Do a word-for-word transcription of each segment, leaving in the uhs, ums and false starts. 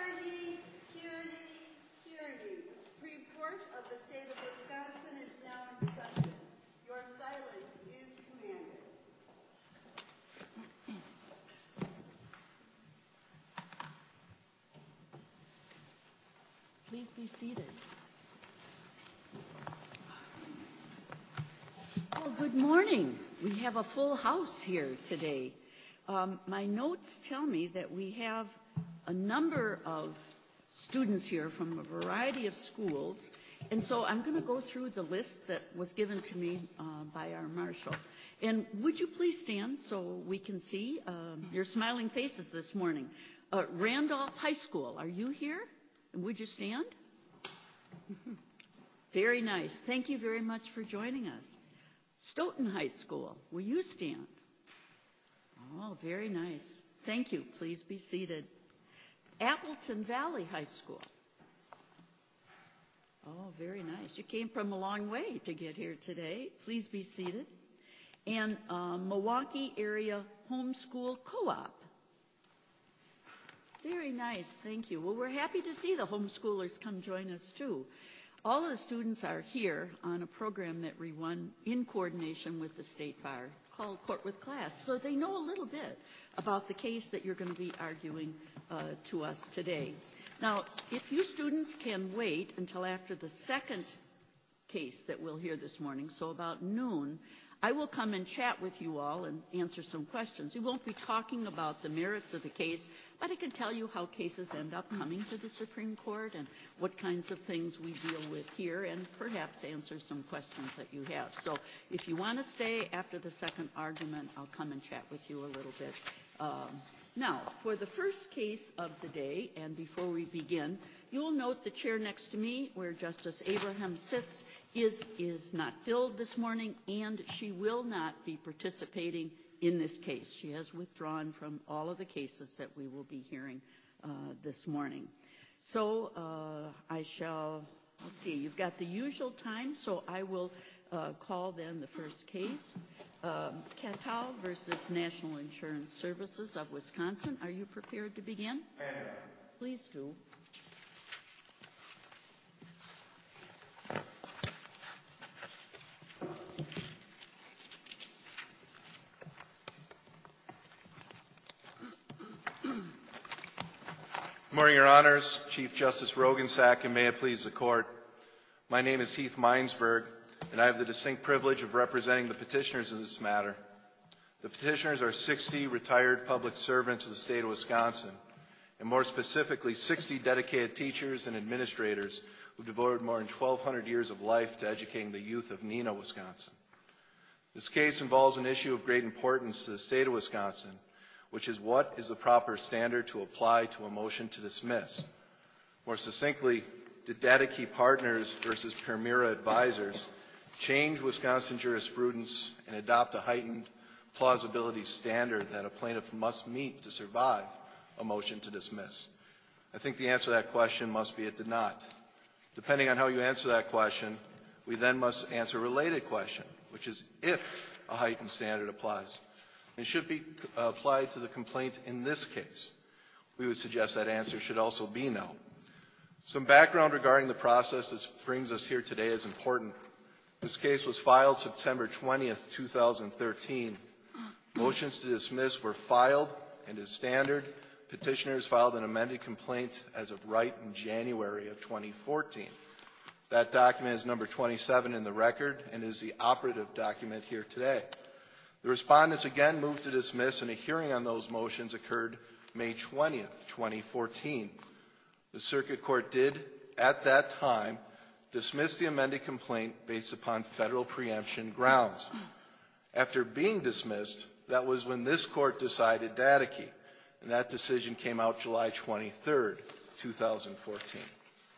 ye, hear ye, hear ye. The Supreme Court of the state of Wisconsin is now in session. Your silence is commanded. Please be seated. Well, good morning. We have a full house here today. Um, my notes tell me that we have a number of students here from a variety of schools, and so I'm going to go through the list that was given to me uh, by our marshal. And would you please stand so we can see um, your smiling faces this morning? Uh, Randolph High School, are you here? And would you stand? Very nice. Thank you very much for joining us. Stoughton High School, will you stand? Oh, very nice. Thank you. Please be seated. Appleton Valley High School. Oh, very nice. You came from a long way to get here today. Please be seated. And uh, Milwaukee Area Homeschool Co-op. Very nice. Thank you. Well, we're happy to see the homeschoolers come join us, too. All of the students are here on a program that we run in coordination with the State Bar called Court with Class, so they know a little bit about the case that you're going to be arguing uh, to us today. Now, if you students can wait until after the second case that we'll hear this morning, so about noon, I will come and chat with you all and answer some questions. We won't be talking about the merits of the case, but I can tell you how cases end up coming to the Supreme Court and what kinds of things we deal with here, and perhaps answer some questions that you have. So if you want to stay after the second argument, I'll come and chat with you a little bit. Um, now, for the first case of the day, and before we begin, you'll note the chair next to me, where Justice Abraham sits, is, is not filled this morning, and she will not be participating in this case. She has withdrawn from all of the cases that we will be hearing uh, this morning. So uh, I shall, let's see, you've got the usual time, so I will uh, call then the first case. Um, Catal versus National Insurance Services of Wisconsin. Are you prepared to begin? Please do. Good morning, Your Honors, Chief Justice Rogensack, and may it please the Court. My name is Heath Meinsberg, and I have the distinct privilege of representing the petitioners in this matter. The petitioners are sixty retired public servants of the state of Wisconsin, and more specifically, sixty dedicated teachers and administrators who devoted more than twelve hundred years of life to educating the youth of Neenah, Wisconsin. This case involves an issue of great importance to the state of Wisconsin, which is what is the proper standard to apply to a motion to dismiss. More succinctly, did Data Key Partners versus Permira Advisors change Wisconsin jurisprudence and adopt a heightened plausibility standard that a plaintiff must meet to survive a motion to dismiss? I think the answer to that question must be it did not. Depending on how you answer that question, we then must answer a related question, which is if a heightened standard applies. It should be applied to the complaint in this case. We would suggest that answer should also be no. Some background regarding the process that brings us here today is important. This case was filed September twentieth, two thousand thirteen. Motions to dismiss were filed, and as standard, petitioners filed an amended complaint as of right in January of twenty fourteen. That document is number twenty-seven in the record and is the operative document here today. The respondents again moved to dismiss, and a hearing on those motions occurred May twentieth, twenty fourteen. The Circuit Court did, at that time, dismiss the amended complaint based upon federal preemption grounds. After being dismissed, that was when this court decided Data Key, and that decision came out July twenty-third, two thousand fourteen.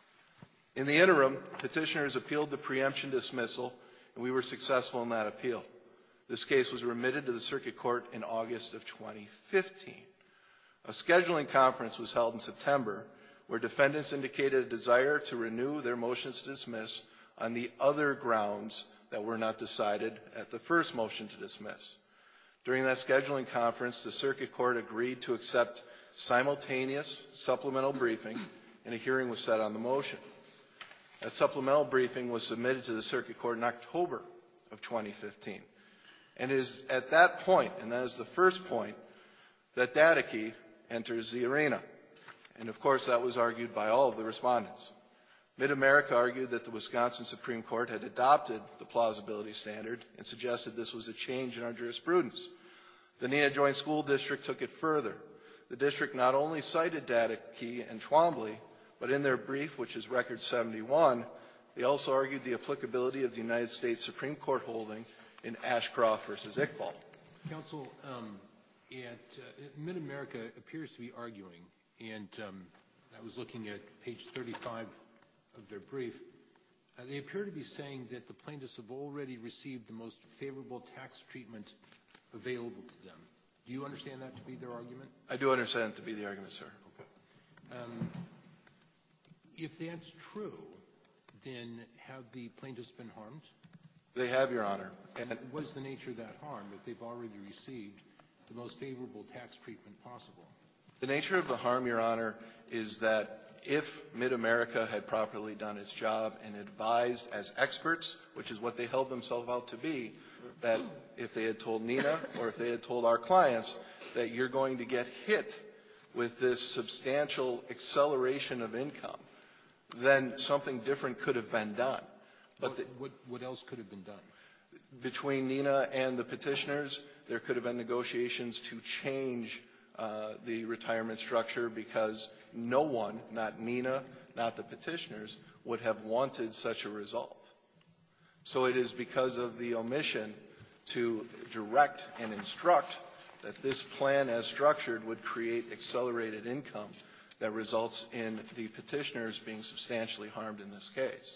In the interim, petitioners appealed the preemption dismissal, and we were successful in that appeal. This case was remitted to the Circuit Court in August of twenty fifteen. A scheduling conference was held in September where defendants indicated a desire to renew their motions to dismiss on the other grounds that were not decided at the first motion to dismiss. During that scheduling conference, the Circuit Court agreed to accept simultaneous supplemental briefing, and a hearing was set on the motion. That supplemental briefing was submitted to the Circuit Court in October of twenty fifteen. And it is at that point, and that is the first point, that data key enters the arena. And of course, that was argued by all of the respondents. Mid-America argued that the Wisconsin Supreme Court had adopted the plausibility standard and suggested this was a change in our jurisprudence. The Neenah Joint School District took it further. The district not only cited data key and Twombly, but in their brief, which is Record seventy-one, they also argued the applicability of the United States Supreme Court holding in Ashcroft versus Iqbal. Counsel, um, at, uh, Mid-America appears to be arguing, and um, I was looking at page thirty-five of their brief. Uh, they appear to be saying that the plaintiffs have already received the most favorable tax treatment available to them. Do you understand that to be their argument? I do understand it to be the argument, sir. Okay. Um, if that's true, then have the plaintiffs been harmed? They have, Your Honor. And what is the nature of that harm if they've already received the most favorable tax treatment possible? The nature of the harm, Your Honor, is that if Mid-America had properly done its job and advised as experts, which is what they held themselves out to be, that if they had told Neenah or if they had told our clients that you're going to get hit with this substantial acceleration of income, then something different could have been done. But what, the, what, what else could have been done? Between Neenah and the petitioners, there could have been negotiations to change uh, the retirement structure because no one, not Neenah, not the petitioners, would have wanted such a result. So it is because of the omission to direct and instruct that this plan as structured would create accelerated income that results in the petitioners being substantially harmed in this case.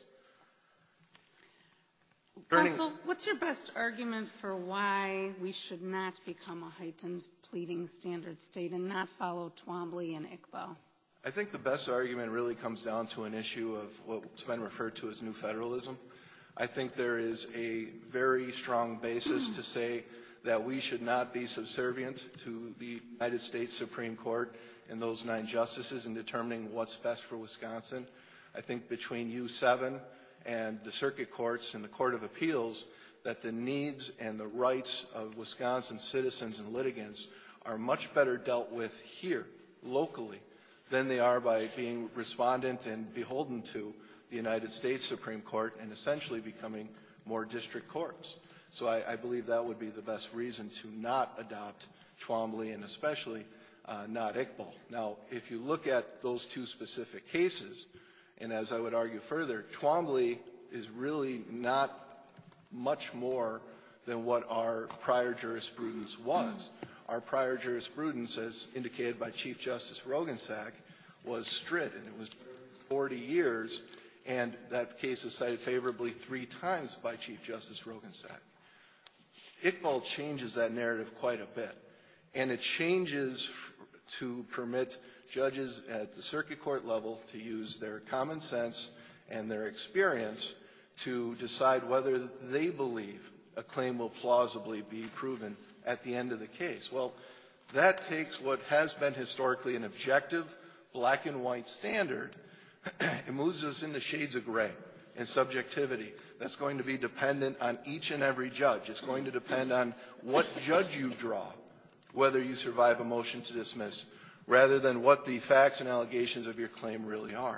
Counsel, what's your best argument for why we should not become a heightened pleading standard state and not follow Twombly and Iqbal? I think the best argument really comes down to an issue of what's been referred to as new federalism. I think there is a very strong basis to say that we should not be subservient to the United States Supreme Court and those nine justices in determining what's best for Wisconsin. I think between U seven and the circuit courts and the Court of Appeals, that the needs and the rights of Wisconsin citizens and litigants are much better dealt with here, locally, than they are by being respondent and beholden to the United States Supreme Court and essentially becoming more district courts. So I, I believe that would be the best reason to not adopt Twombly and especially uh, not Iqbal. Now, if you look at those two specific cases, and as I would argue further, Twombly is really not much more than what our prior jurisprudence was. Our prior jurisprudence, as indicated by Chief Justice Rogensack, was strict, and it was forty years, and that case is cited favorably three times by Chief Justice Rogensack. Iqbal changes that narrative quite a bit, and it changes to permit judges at the circuit court level to use their common sense and their experience to decide whether they believe a claim will plausibly be proven at the end of the case. Well, that takes what has been historically an objective, black and white standard. It moves us into shades of gray and subjectivity. That's going to be dependent on each and every judge. It's going to depend on what judge you draw, whether you survive a motion to dismiss, rather than what the facts and allegations of your claim really are.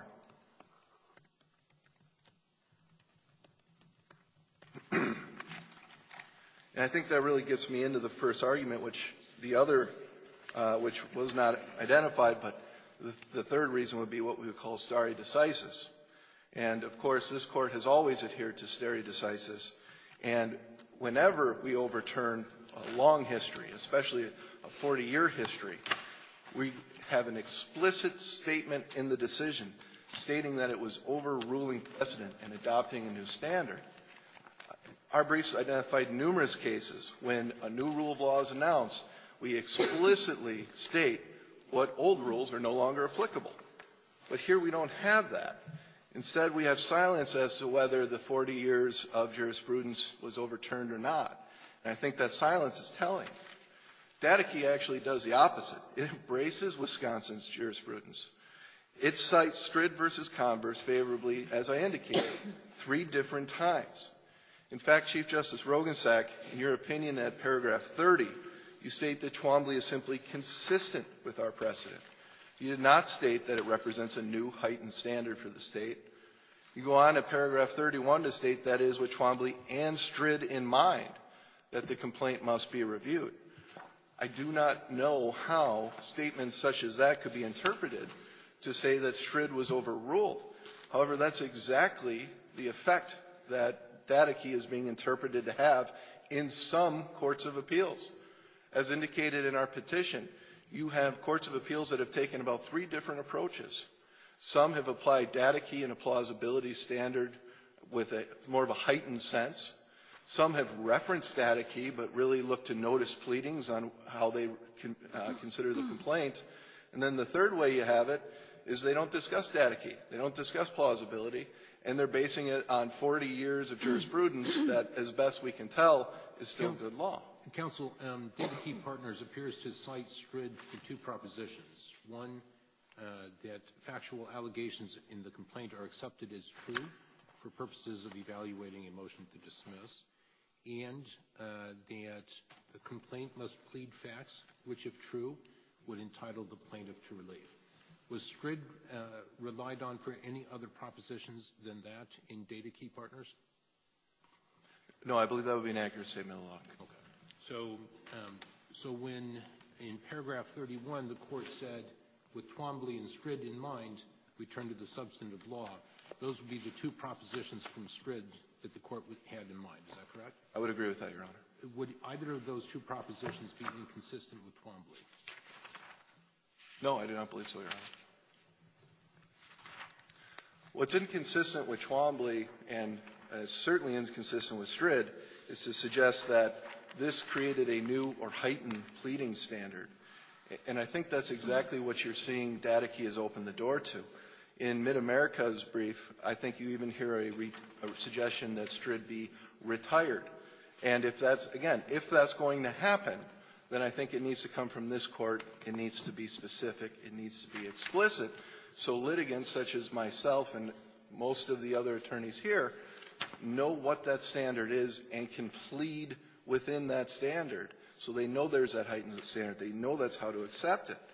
And I think that really gets me into the first argument, which the other, uh, which was not identified, but the, the third reason would be what we would call stare decisis. And of course, this court has always adhered to stare decisis. And whenever we overturn a long history, especially a forty-year history, we have an explicit statement in the decision stating that it was overruling precedent and adopting a new standard. Our briefs identified numerous cases when a new rule of law is announced, we explicitly state what old rules are no longer applicable. But here we don't have that. Instead, we have silence as to whether the forty years of jurisprudence was overturned or not. And I think that silence is telling. Data Key actually does the opposite. It embraces Wisconsin's jurisprudence. It cites Strid versus Converse favorably, as I indicated, three different times. In fact, Chief Justice Rogensack, in your opinion at paragraph thirty, you state that Twombly is simply consistent with our precedent. You did not state that it represents a new heightened standard for the state. You go on at paragraph thirty-one to state that it is with Twombly and Strid in mind that the complaint must be reviewed. I do not know how statements such as that could be interpreted to say that Strid was overruled. However, that's exactly the effect that Data Key is being interpreted to have in some courts of appeals. As indicated in our petition, you have courts of appeals that have taken about three different approaches. Some have applied Data Key in a plausibility standard with a more of a heightened sense. Some have referenced Data Key but really looked to notice pleadings on how they can, uh, consider the complaint. And then the third way you have it is they don't discuss Data Key. They don't discuss plausibility, and they're basing it on forty years of jurisprudence that, as best we can tell, is still good law. Counsel, um, Data Key Partners appears to cite Strid for two propositions. One, uh, that factual allegations in the complaint are accepted as true for purposes of evaluating a motion to dismiss, and uh, that the complaint must plead facts which, if true, would entitle the plaintiff to relief. Was Strid uh, relied on for any other propositions than that in Data Key Partners? No, I believe that would be an accurate statement of law. Okay. So, um, so when in paragraph thirty-one the court said, with Twombly and Strid in mind, we turn to the substantive law, those would be the two propositions from Strid that the court had in mind. Is that correct? I would agree with that, Your Honor. Would either of those two propositions be inconsistent with Twombly? No, I do not believe so, Your Honor. What's inconsistent with Twombly, and uh, certainly inconsistent with Strid, is to suggest that this created a new or heightened pleading standard. And I think that's exactly what you're seeing Data Key has opened the door to. In Mid-America's brief, I think you even hear a, re- a suggestion that Strid be retired. And if that's, again, if that's going to happen, then I think it needs to come from this court. It needs to be specific. It needs to be explicit. So litigants such as myself and most of the other attorneys here know what that standard is and can plead within that standard. So they know there's that heightened standard. They know that's how to accept it.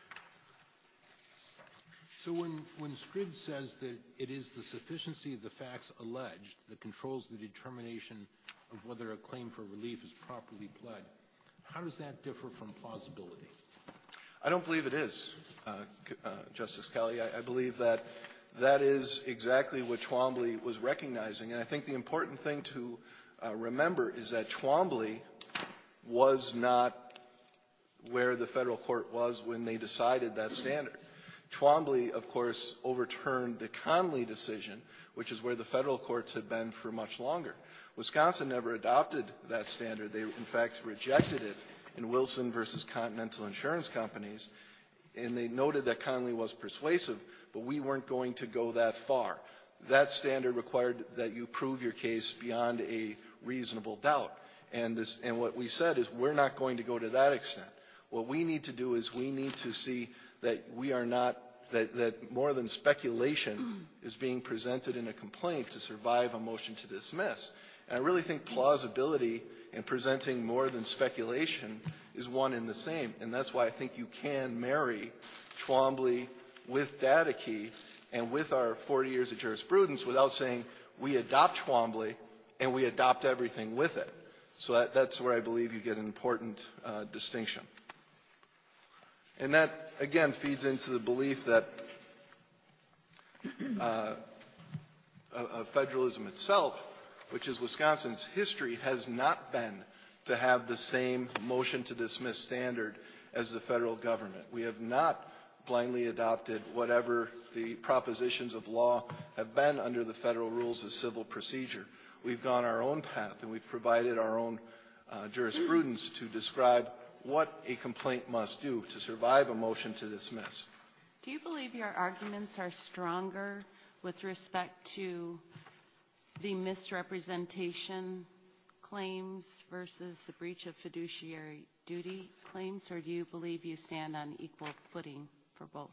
So when, when Strid says that it is the sufficiency of the facts alleged that controls the determination of whether a claim for relief is properly pled, how does that differ from plausibility? I don't believe it is, uh, uh, Justice Kelly. I, I believe that that is exactly what Twombly was recognizing. And I think the important thing to uh, remember is that Twombly was not where the federal court was when they decided that standard. Twombly, of course, overturned the Conley decision, which is where the federal courts had been for much longer. Wisconsin never adopted that standard. They, in fact, rejected it in Wilson versus Continental Insurance Companies, and they noted that Conley was persuasive, but we weren't going to go that far. That standard required that you prove your case beyond a reasonable doubt. And, this, and what we said is we're not going to go to that extent. What we need to do is we need to see that we are not, that, that more than speculation is being presented in a complaint to survive a motion to dismiss. And I really think plausibility and presenting more than speculation is one and the same. And that's why I think you can marry Twombly with Data Key and with our forty years of jurisprudence without saying we adopt Twombly and we adopt everything with it. So that, that's where I believe you get an important uh, distinction. And that, again, feeds into the belief that uh, of federalism itself, which is Wisconsin's history, has not been to have the same motion to dismiss standard as the federal government. We have not blindly adopted whatever the propositions of law have been under the federal rules of civil procedure. We've gone our own path, and we've provided our own uh, jurisprudence to describe what a complaint must do to survive a motion to dismiss. Do you believe your arguments are stronger with respect to the misrepresentation claims versus the breach of fiduciary duty claims, or do you believe you stand on equal footing for both?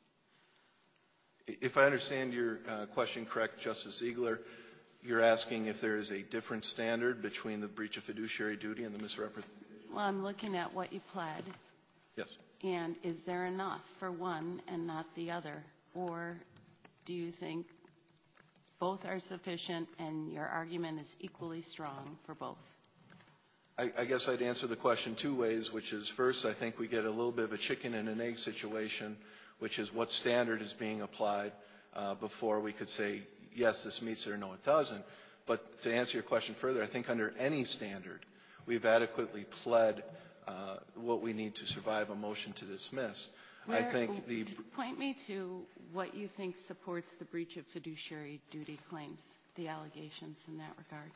If I understand your uh, question correct, Justice Ziegler, you're asking if there is a different standard between the breach of fiduciary duty and the misrepresentation? Well, I'm looking at what you pled. Yes. And is there enough for one and not the other? Or do you think both are sufficient and your argument is equally strong for both? I, I guess I'd answer the question two ways, which is first, I think we get a little bit of a chicken and an egg situation, which is what standard is being applied uh, before we could say, yes, this meets it or no, it doesn't. But to answer your question further, I think under any standard, we've adequately pled uh, what we need to survive a motion to dismiss. Where, I think the point me to what you think supports the breach of fiduciary duty claims, the allegations in that regard.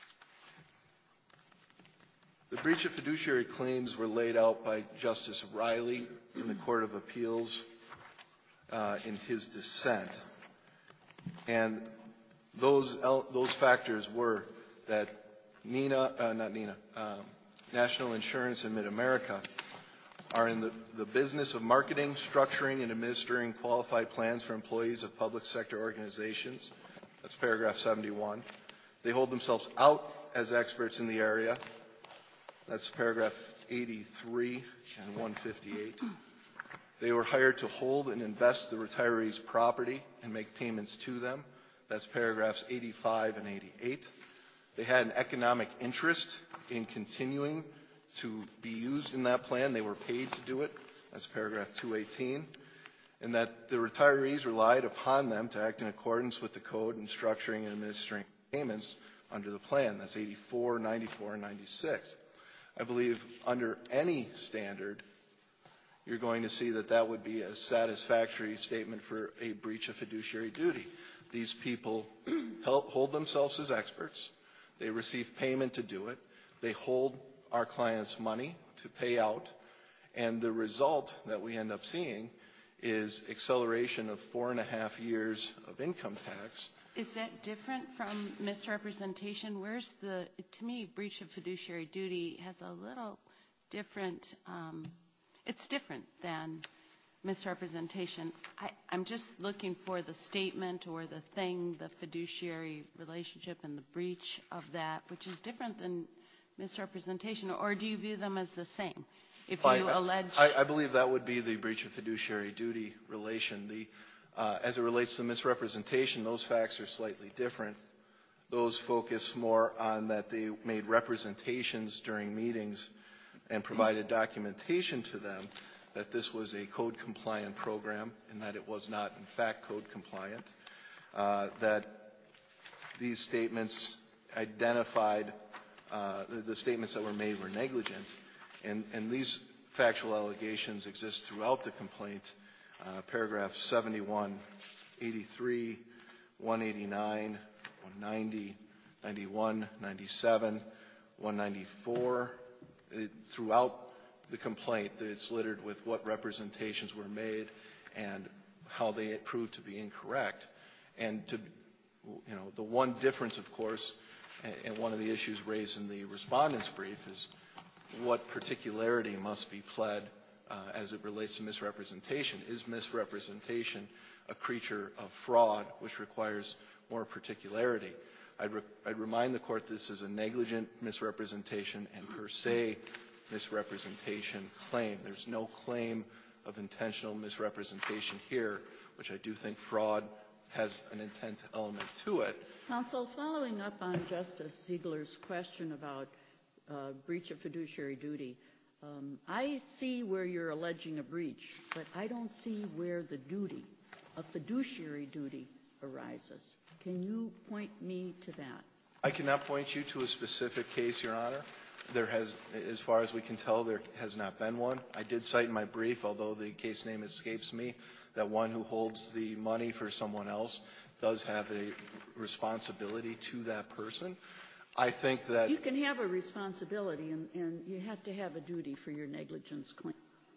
The breach of fiduciary claims were laid out by Justice Riley in the Court of Appeals uh, in his dissent. And those, those factors were that NINA, uh, not NINA, um, National Insurance and Mid-America are in the, the business of marketing, structuring, and administering qualified plans for employees of public sector organizations. That's paragraph seventy-one. They hold themselves out as experts in the area. That's paragraph eighty-three and one fifty-eight. They were hired to hold and invest the retirees' property and make payments to them. That's paragraphs eighty-five and eighty-eight. They had an economic interest in continuing to be used in that plan. They were paid to do it. That's paragraph two eighteen. And that the retirees relied upon them to act in accordance with the code in structuring and administering payments under the plan. That's eighty-four, ninety-four, and ninety-six. I believe under any standard, you're going to see that that would be a satisfactory statement for a breach of fiduciary duty. These people hold themselves as experts. They receive payment to do it. They hold our clients' money to pay out. And the result that we end up seeing is acceleration of four and a half years of income tax. Is that different from misrepresentation? Where's the, to me, breach of fiduciary duty has a little different, um, it's different than misrepresentation. I, I'm just looking for the statement or the thing, the fiduciary relationship and the breach of that, which is different than misrepresentation, or do you view them as the same? If you I, allege... I, I believe that would be the breach of fiduciary duty relation. The, uh, as it relates to misrepresentation, those facts are slightly different. Those focus more on that they made representations during meetings and provided documentation to them that this was a code-compliant program and that it was not, in fact, code-compliant. Uh, that these statements identified, uh, the, the statements that were made were negligent. And, and these factual allegations exist throughout the complaint. Uh, paragraph seventy-one, eighty-three, one eighty-nine, one ninety, ninety-one, ninety-seven, one ninety-four. It, throughout the complaint, it's littered with what representations were made and how they proved to be incorrect. And to, you know, the one difference, of course, and, and one of the issues raised in the respondent's brief is what particularity must be pled uh, as it relates to misrepresentation. Is misrepresentation a creature of fraud, which requires more particularity? I'd, re- I'd remind the Court this is a negligent misrepresentation and per se misrepresentation claim. There's no claim of intentional misrepresentation here, which I do think fraud has an intent element to it. Counsel, following up on Justice Ziegler's question about Uh, breach of fiduciary duty. Um, I see where you're alleging a breach, but I don't see where the duty, a fiduciary duty, arises. Can you point me to that? I cannot point you to a specific case, Your Honor. There has, as far as we can tell, there has not been one. I did cite in my brief, although the case name escapes me, that one who holds the money for someone else does have a responsibility to that person. I think that... You can have a responsibility, and, and you have to have a duty for your negligence claim.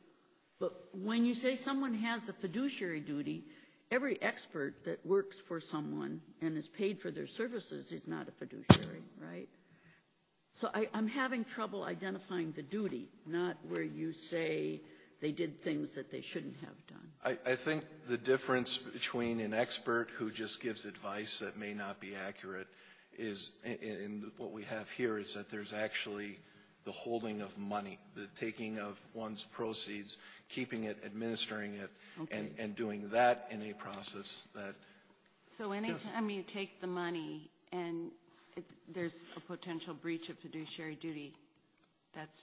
But when you say someone has a fiduciary duty, every expert that works for someone and is paid for their services is not a fiduciary, right? So I, I'm having trouble identifying the duty, not where you say they did things that they shouldn't have done. I, I think the difference between an expert who just gives advice that may not be accurate is, in, in what we have here, is that there's actually the holding of money, the taking of one's proceeds, keeping it, administering it, Okay. and, and doing that in a process that. So anytime you take the money and it, there's a potential breach of fiduciary duty, that's,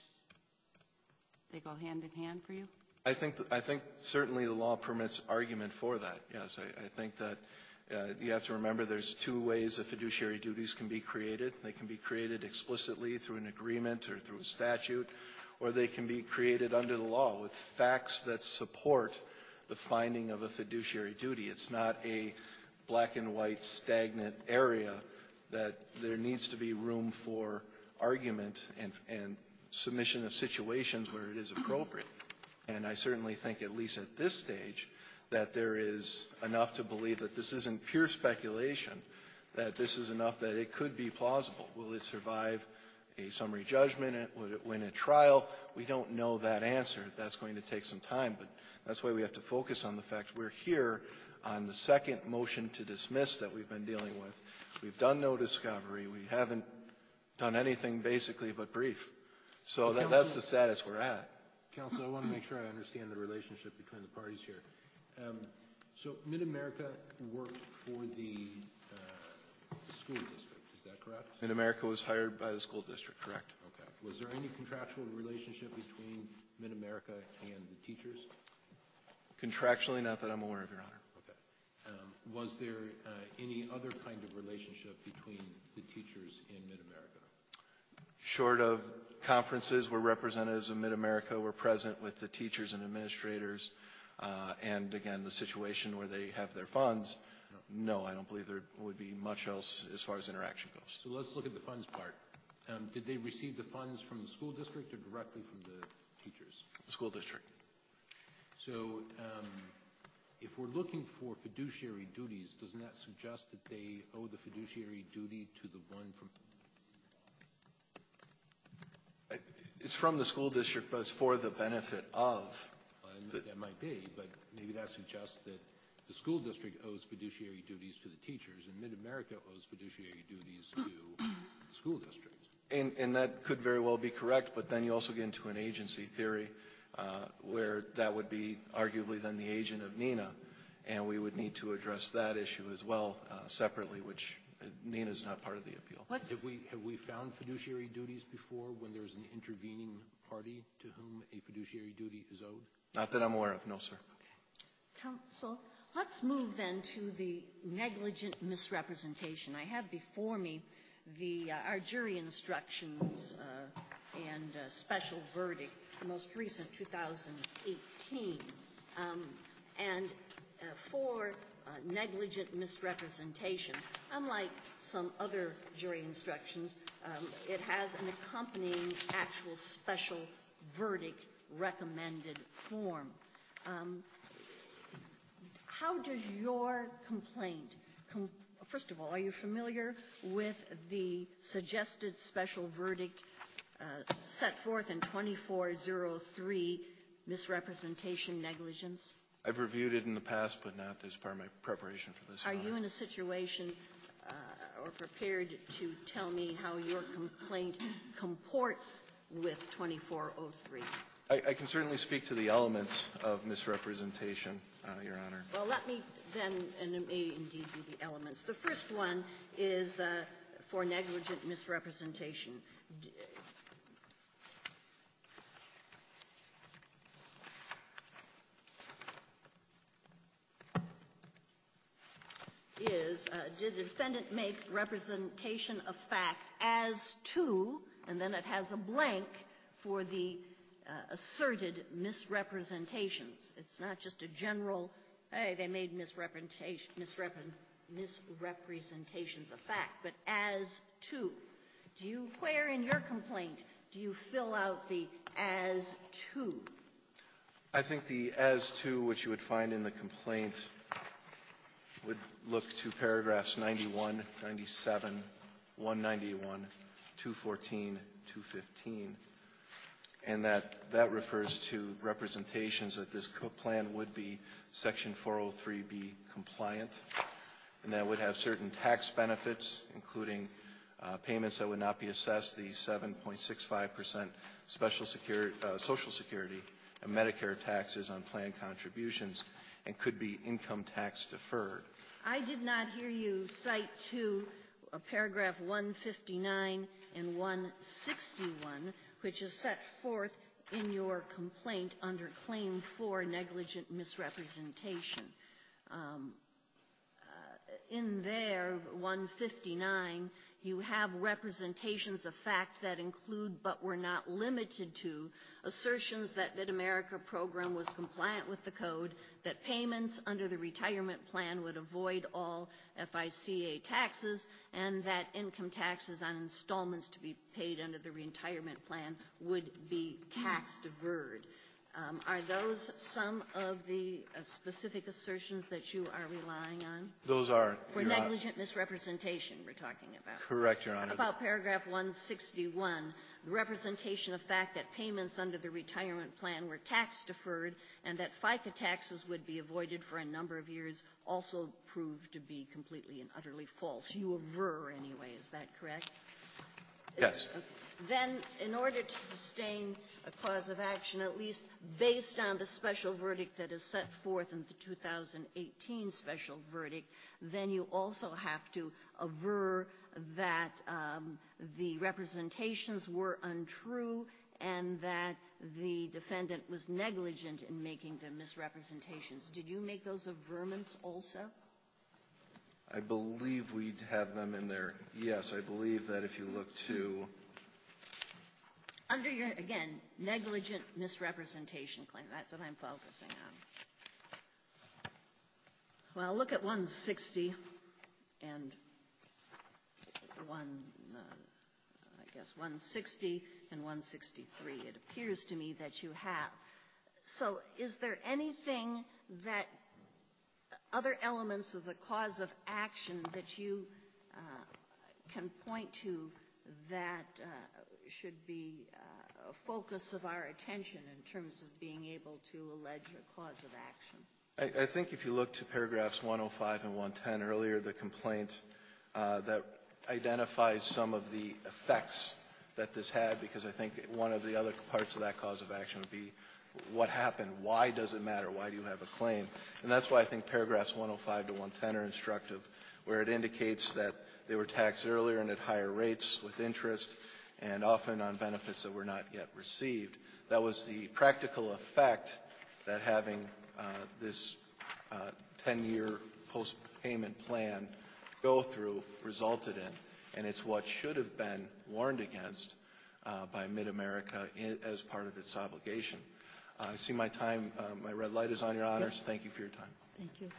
they go hand in hand for you? I think th- I think certainly the law permits argument for that. Yes, I, I think that uh, you have to remember there's two ways that fiduciary duties can be created. They can be created explicitly through an agreement or through a statute, or they can be created under the law with facts that support the finding of a fiduciary duty. It's not a black and white stagnant area, that there needs to be room for argument and, and submission of situations where it is appropriate. And I certainly think, at least at this stage, that there is enough to believe that this isn't pure speculation, that this is enough that it could be plausible. Will it survive a summary judgment? Would it win a trial? We don't know that answer. That's going to take some time, but that's why we have to focus on the fact we're here on the second motion to dismiss that we've been dealing with. We've done no discovery. We haven't done anything basically but brief. So that, that's the status we're at. Counsel, I want to make sure I understand the relationship between the parties here. Um, so Mid-America worked for the uh, school district, is that correct? Mid-America was hired by the school district, correct. Okay. Was there any contractual relationship between Mid-America and the teachers? Contractually, not that I'm aware of, Your Honor. Okay. Um, was there uh, any other kind of relationship between the teachers in Mid-America? Short of conferences where representatives of Mid-America were present with the teachers and administrators, uh, and again, the situation where they have their funds, no. no, I don't believe there would be much else as far as interaction goes. So let's look at the funds part. Um, did they receive the funds from the school district or directly from the teachers? The school district. So um, if we're looking for fiduciary duties, doesn't that suggest that they owe the fiduciary duty to the one from... It's from the school district, but it's for the benefit of. Uh, that might be, but maybe that suggests that the school district owes fiduciary duties to the teachers, and Mid-America owes fiduciary duties to the school district. And, and that could very well be correct, but then you also get into an agency theory uh, where that would be arguably then the agent of Nina, and we would need to address that issue as well uh, separately, which Nina is not part of the appeal. What's Have we, have we found fiduciary duties before when there's an intervening party to whom a fiduciary duty is owed? Not that I'm aware of, no, sir. Counsel, let's move then to the negligent misrepresentation. I have before me the uh, our jury instructions uh, and uh, special verdict, the most recent two thousand eighteen, um, and uh, for uh, negligent misrepresentation, unlike some other jury instructions, um, it has an accompanying actual special verdict recommended form. Um, how does your complaint, com- first of all, are you familiar with the suggested special verdict uh, set forth in twenty-four oh three, misrepresentation negligence? I've reviewed it in the past, but not as part of my preparation for this. Are Your you Honor. in a situation uh, or prepared to tell me how your complaint comports with twenty-four oh three? I, I can certainly speak to the elements of misrepresentation, uh, Your Honor. Well, let me then, and it may indeed be the elements. The first one is uh, for negligent misrepresentation. D- is, uh, did the defendant make representation of fact as to, and then it has a blank for the uh, asserted misrepresentations. It's not just a general, hey, they made misrepresentation, misrepre- misrepresentations of fact, but as to. Do you, where in your complaint do you fill out the as to? I think the as to, which you would find in the complaint, would look to paragraphs ninety-one, ninety-seven, one ninety-one, two fourteen, two fifteen, and that that refers to representations that this co- plan would be Section four oh three B compliant, and that would have certain tax benefits, including uh, payments that would not be assessed, the seven point six five percent special security, uh, Social Security and Medicare taxes on plan contributions, and could be income tax deferred. I did not hear you cite to uh, paragraph one fifty-nine and one sixty-one, which is set forth in your complaint under Claim four, negligent misrepresentation. Um, uh, in there, one fifty-nine, you have representations of fact that include but were not limited to assertions that Mid-America program was compliant with the code, that payments under the retirement plan would avoid all F I C A taxes, and that income taxes on installments to be paid under the retirement plan would be tax deferred. Um, are those some of the uh, specific assertions that you are relying on? Those are For Your Hon- negligent misrepresentation we're talking about. Correct, Your Honor. About paragraph one sixty-one, the representation of fact that payments under the retirement plan were tax deferred and that FICA taxes would be avoided for a number of years also proved to be completely and utterly false. You aver anyway, is that correct? Yes. Okay. Then, in order to sustain a cause of action, at least based on the special verdict that is set forth in the two thousand eighteen special verdict, then you also have to aver that um, the representations were untrue and that the defendant was negligent in making the misrepresentations. Did you make those averments also? I believe we'd have them in there. Yes, I believe that if you look to... Under your, again, negligent misrepresentation claim, that's what I'm focusing on. Well, look at one sixty and one, uh, I guess, one sixty and one sixty-three. It appears to me that you have. So is there anything that other elements of the cause of action that you uh, can point to that uh, should be uh, a focus of our attention in terms of being able to allege a cause of action? I, I think if you look to paragraphs one oh five and one ten earlier, the complaint uh, that identifies some of the effects that this had, because I think one of the other parts of that cause of action would be what happened, why does it matter, why do you have a claim? And that's why I think paragraphs one oh five to one ten are instructive, where it indicates that they were taxed earlier and at higher rates with interest and often on benefits that were not yet received. That was the practical effect that having uh, this uh, ten-year post-payment plan go through resulted in, and it's what should have been warned against uh, by Mid-America as part of its obligation. Uh, I see my time, uh, my red light is on, Your Honors. Yep. Thank you for your time. Thank you.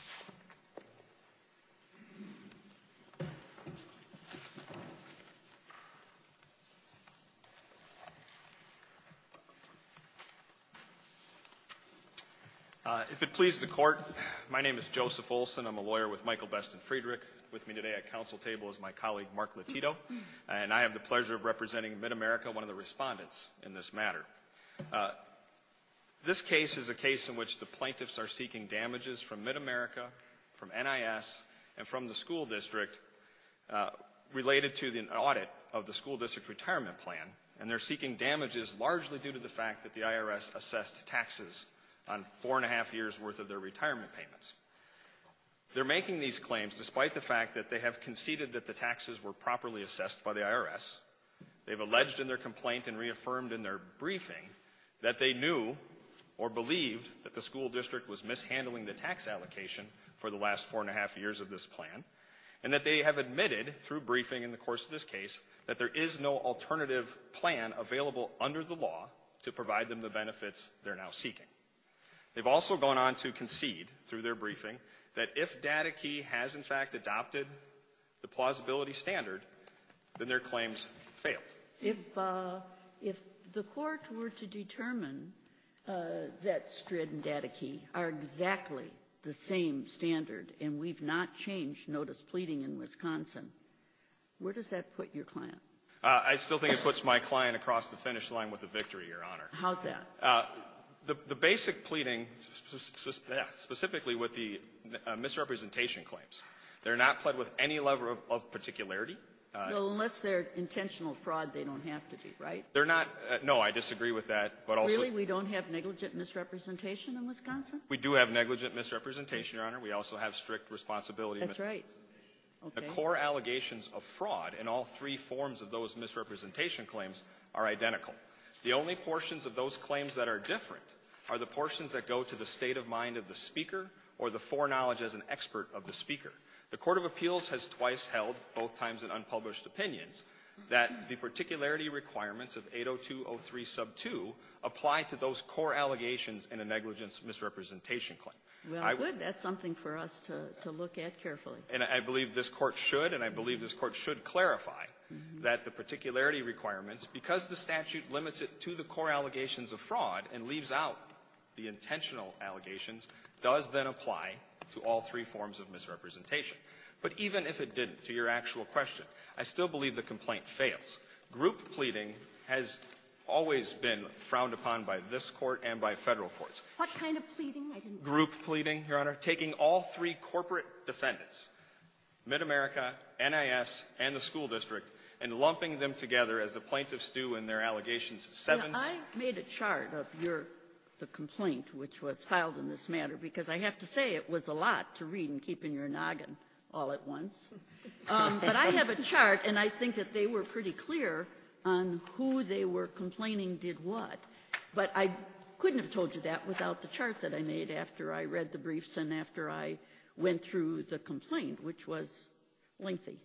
Uh, if it pleases the court, my name is Joseph Olson. I'm a lawyer with Michael Best and Friedrich. With me today at council table is my colleague Mark Latito, and I have the pleasure of representing Mid-America, one of the respondents in this matter. Uh, this case is a case in which the plaintiffs are seeking damages from Mid-America, from N I S, and from the school district uh, related to the audit of the school district retirement plan, and they're seeking damages largely due to the fact that the I R S assessed taxes on four and a half years' worth of their retirement payments. They're making these claims despite the fact that they have conceded that the taxes were properly assessed by the I R S. They've alleged in their complaint and reaffirmed in their briefing that they knew or believed that the school district was mishandling the tax allocation for the last four and a half years of this plan, and that they have admitted through briefing in the course of this case that there is no alternative plan available under the law to provide them the benefits they're now seeking. They've also gone on to concede through their briefing that if Data Key has in fact adopted the plausibility standard, then their claims failed. If, uh, if the court were to determine uh, that S T R I D and Data Key are exactly the same standard and we've not changed notice pleading in Wisconsin, where does that put your client? Uh, I still think it puts my client across the finish line with a victory, Your Honor. How's that? Uh, the, the basic pleading, spe- spe- yeah, specifically with the uh, misrepresentation claims, they're not pled with any level of, of particularity. Uh, Well, unless they're intentional fraud, they don't have to be, right? they're not. Uh, no, I disagree with that. But also, Really? We don't have negligent misrepresentation in Wisconsin? we do have negligent misrepresentation, Your Honor. We also have strict responsibility. That's right. Okay. The core allegations of fraud in all three forms of those misrepresentation claims are identical. The only portions of those claims that are different are the portions that go to the state of mind of the speaker or the foreknowledge as an expert of the speaker. The Court of Appeals has twice held, both times in unpublished opinions, that the particularity requirements of eight oh two oh three sub two apply to those core allegations in a negligence misrepresentation claim. Well, I, good. That's something for us to, to look at carefully. And I believe this court should, and I believe this court should clarify mm-hmm. that the particularity requirements, because the statute limits it to the core allegations of fraud and leaves out the intentional allegations, does then apply to all three forms of misrepresentation. But even if it didn't, to your actual question, I still believe the complaint fails. Group pleading has always been frowned upon by this court and by federal courts. What kind of pleading? I didn't. Group pleading, Your Honor, taking all three corporate defendants, Mid-America, N I S, and the school district, and lumping them together as the plaintiffs do in their allegations. Seven. Yeah, I made a chart of your the complaint, which was filed in this matter, because I have to say it was a lot to read and keep in your noggin all at once. Um, but I have a chart, and I think that they were pretty clear on who they were complaining did what. But I couldn't have told you that without the chart that I made after I read the briefs and after I went through the complaint, which was lengthy.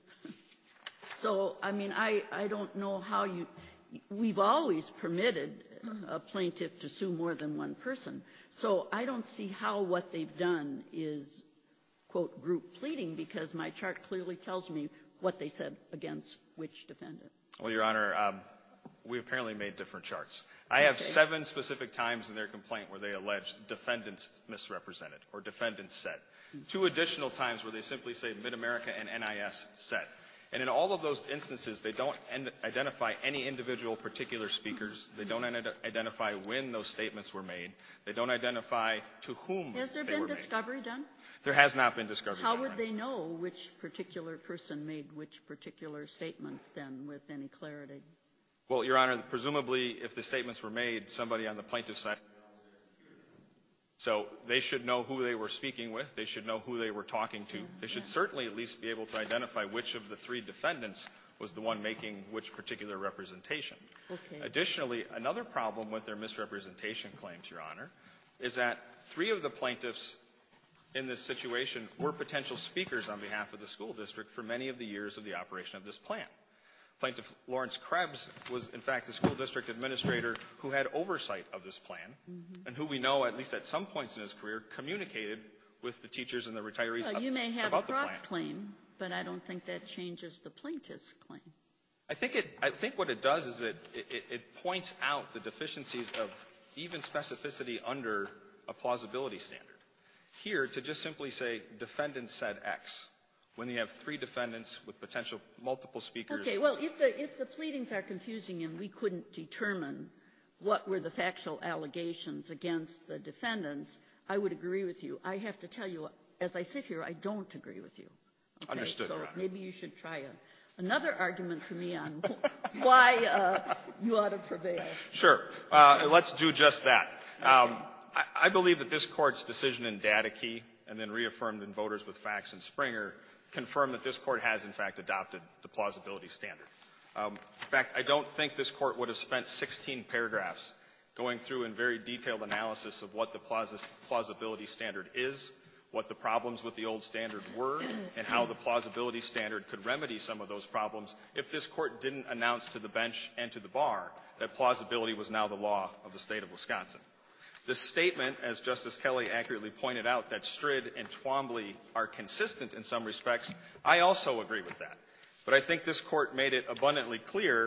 So, I mean, I, I don't know how you – we've always permitted a plaintiff to sue more than one person. So I don't see how what they've done is, quote, group pleading, because my chart clearly tells me what they said against which defendant. Well, Your Honor, um, we apparently made different charts. I have Okay. seven specific times in their complaint where they alleged defendants misrepresented or defendants said. Two additional times where they simply say Mid-America and N I S said. And in all of those instances, they don't en- identify any individual particular speakers. They don't en- identify when those statements were made. They don't identify to whom Has there they been were made. discovery done? There has not been discovery How done, would Your they know which particular person made which particular statements then with any clarity? Well, Your Honor, presumably if the statements were made, somebody on the plaintiff's side. So they should know who they were speaking with. They should know who they were talking to. Yeah, they should yeah. certainly at least be able to identify which of the three defendants was the one making which particular representation. Okay. Additionally, another problem with their misrepresentation claims, Your Honor, is that three of the plaintiffs in this situation were potential speakers on behalf of the school district for many of the years of the operation of this plan. Plaintiff Lawrence Krebs was, in fact, the school district administrator who had oversight of this plan mm-hmm. and who we know, at least at some points in his career, communicated with the teachers and the retirees Well, ab- you may have about a the plan. cross-claim, but I don't think that changes the plaintiff's claim. I think, it, I think what it does is it, it, it points out the deficiencies of even specificity under a plausibility standard. Here, to just simply say, defendant said X, when you have three defendants with potential multiple speakers. Okay, well, if the, if the pleadings are confusing and we couldn't determine what were the factual allegations against the defendants, I would agree with you. I have to tell you, as I sit here, I don't agree with you. Okay? Understood, So Your Honor. maybe you should try a, another argument for me on why uh, you ought to prevail. Sure. Uh, let's do just that. Um, I, I believe that this court's decision in Data Key and then reaffirmed in Voters with Facts and Springer confirm that this court has, in fact, adopted the plausibility standard. Um, in fact, I don't think this court would have spent sixteen paragraphs going through in very detailed analysis of what the plaus- plausibility standard is, what the problems with the old standard were, and how the plausibility standard could remedy some of those problems if this court didn't announce to the bench and to the bar that plausibility was now the law of the state of Wisconsin. This statement, as Justice Kelly accurately pointed out, that Strid and Twombly are consistent in some respects, I also agree with that. But I think this court made it abundantly clear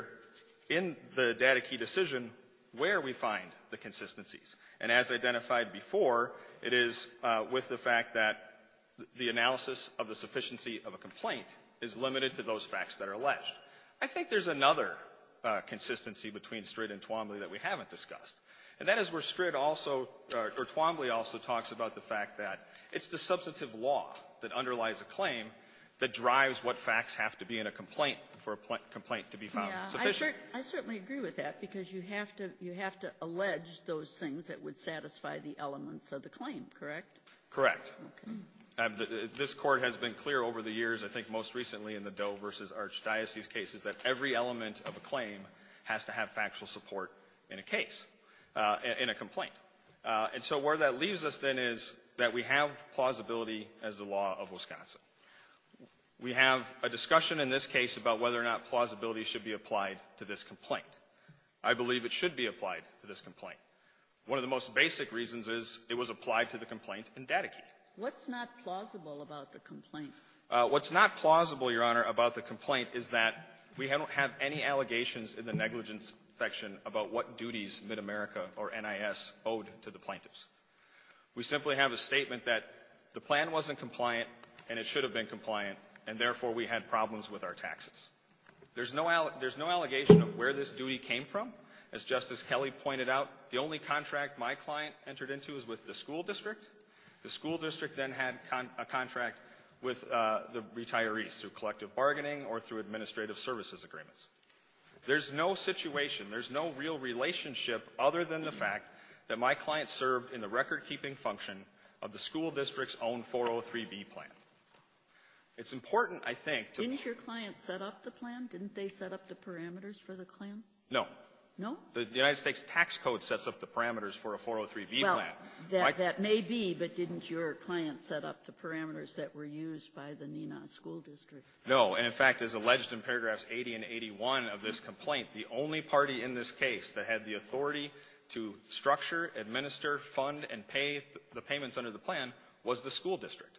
in the Data Key decision where we find the consistencies. And as identified before, it is uh, with the fact that the analysis of the sufficiency of a complaint is limited to those facts that are alleged. I think there's another uh, consistency between Stritt and Twombly that we haven't discussed. And that is where Stritt also, uh, or Twombly also talks about the fact that it's the substantive law that underlies a claim that drives what facts have to be in a complaint for a pl- complaint to be found Yeah, sufficient. I, cer- I certainly agree with that because you have to you have to allege those things that would satisfy the elements of the claim, correct? Correct. Okay. Um, the, this court has been clear over the years, I think most recently in the Doe versus Archdiocese cases, that every element of a claim has to have factual support in a case, uh, in a complaint. Uh, and so where that leaves us then is that we have plausibility as the law of Wisconsin. We have a discussion in this case about whether or not plausibility should be applied to this complaint. I believe it should be applied to this complaint. One of the most basic reasons is it was applied to the complaint in Datakey. What's not plausible about the complaint? Uh, what's not plausible, Your Honor, about the complaint is that we don't have any allegations in the negligence section about what duties Mid-America or N I S owed to the plaintiffs. We simply have a statement that the plan wasn't compliant and it should have been compliant, and therefore we had problems with our taxes. There's no, alle- there's no allegation of where this duty came from. As Justice Kelly pointed out, the only contract my client entered into was with the school district. The school district then had con- a contract with uh, the retirees through collective bargaining or through administrative services agreements. There's no situation, there's no real relationship other than the fact that my client served in the record-keeping function of the school district's own four oh three B plan. It's important, I think, to... Didn't your client set up the plan? Didn't they set up the parameters for the plan? No. No? The United States tax code sets up the parameters for a four oh three B well, plan. That, My, that may be, but didn't your client set up the parameters that were used by the Neenah School District? No, and in fact, as alleged in paragraphs eighty and eighty-one of this complaint, the only party in this case that had the authority to structure, administer, fund, and pay th- the payments under the plan was the school district.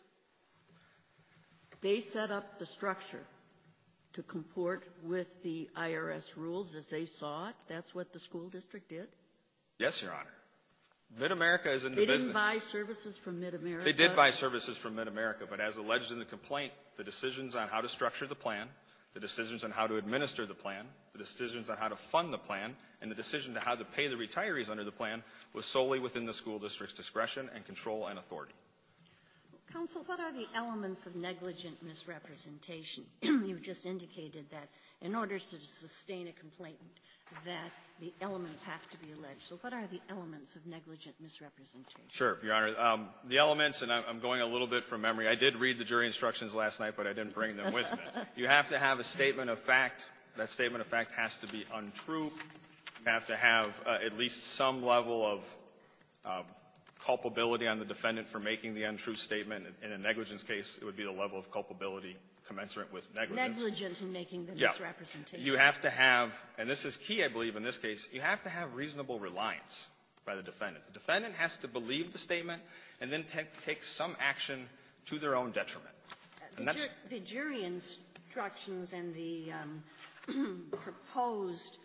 They set up the structure to comport with the I R S rules as they saw it. That's what the school district did? Yes, Your Honor. Mid-America is in the They business. didn't buy services from Mid-America? They did buy services from Mid-America, but as alleged in the complaint, the decisions on how to structure the plan, the decisions on how to administer the plan, the decisions on how to fund the plan, and the decision to how to pay the retirees under the plan was solely within the school district's discretion and control and authority. Counsel, what are the elements of negligent misrepresentation? You've just indicated that in order to sustain a complaint, that the elements have to be alleged. So what are the elements of negligent misrepresentation? Sure, Your Honor. Um, the elements, and I'm going a little bit from memory. I did read the jury instructions last night, but I didn't bring them with me. You have to have a statement of fact. That statement of fact has to be untrue. You have to have uh, at least some level of uh, culpability on the defendant for making the untrue statement. In a negligence case, it would be the level of culpability commensurate with negligence. Negligent in making the yeah. misrepresentation. You have to have, and this is key, I believe, in this case, you have to have reasonable reliance by the defendant. The defendant has to believe the statement and then take, take some action to their own detriment. Uh, And the, that's, jur- the jury instructions and the um, proposed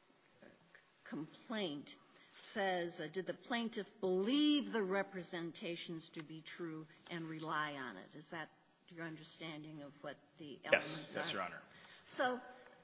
complaint says, uh, did the plaintiff believe the representations to be true and rely on it? Is that your understanding of what the yes, elements yes, are? Your Honor. So,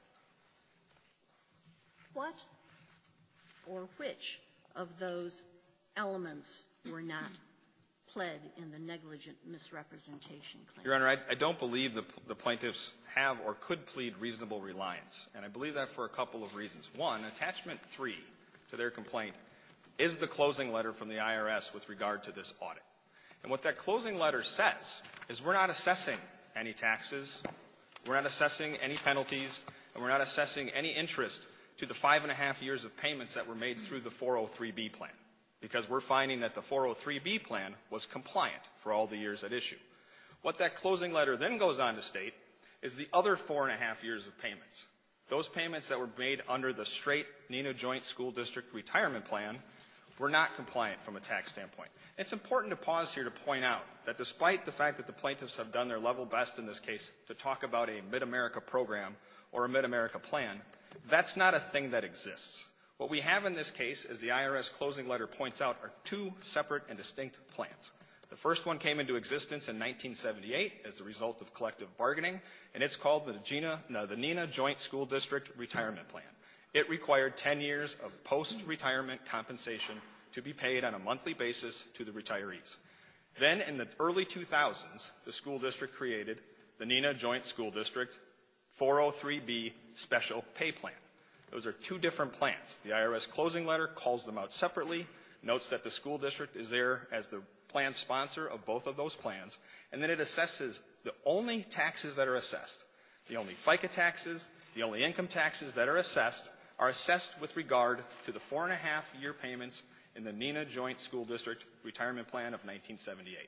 what or which of those elements were not pled in the negligent misrepresentation claim? Your Honor, I, I don't believe the, the plaintiffs have or could plead reasonable reliance, and I believe that for a couple of reasons. One, attachment three to their complaint is the closing letter from the I R S with regard to this audit. And what that closing letter says is we're not assessing any taxes, we're not assessing any penalties, and we're not assessing any interest to the five and a half years of payments that were made through the four oh three B plan, because we're finding that the four oh three B plan was compliant for all the years at issue. What that closing letter then goes on to state is the other four and a half years of payments. Those payments that were made under the straight Neenah Joint School District retirement plan were not compliant from a tax standpoint. It's important to pause here to point out that despite the fact that the plaintiffs have done their level best in this case to talk about a Mid-America program or a Mid-America plan, that's not a thing that exists. What we have in this case, as the I R S closing letter points out, are two separate and distinct plans. The The first one came into existence in nineteen seventy-eight as the result of collective bargaining, and it's called the, Gina, no, the Neenah Joint School District Retirement Plan. It required ten years of post-retirement compensation to be paid on a monthly basis to the retirees. Then, in the early two thousands, the school district created the Neenah Joint School District four oh three B Special Pay Plan. Those are two different plans. The I R S closing letter calls them out separately, notes that the school district is there as the plan sponsor of both of those plans, and then it assesses the only taxes that are assessed. The only FICA taxes, the only income taxes that are assessed are assessed with regard to the four and a half year payments in the Neenah Joint School District Retirement Plan of nineteen seventy-eight.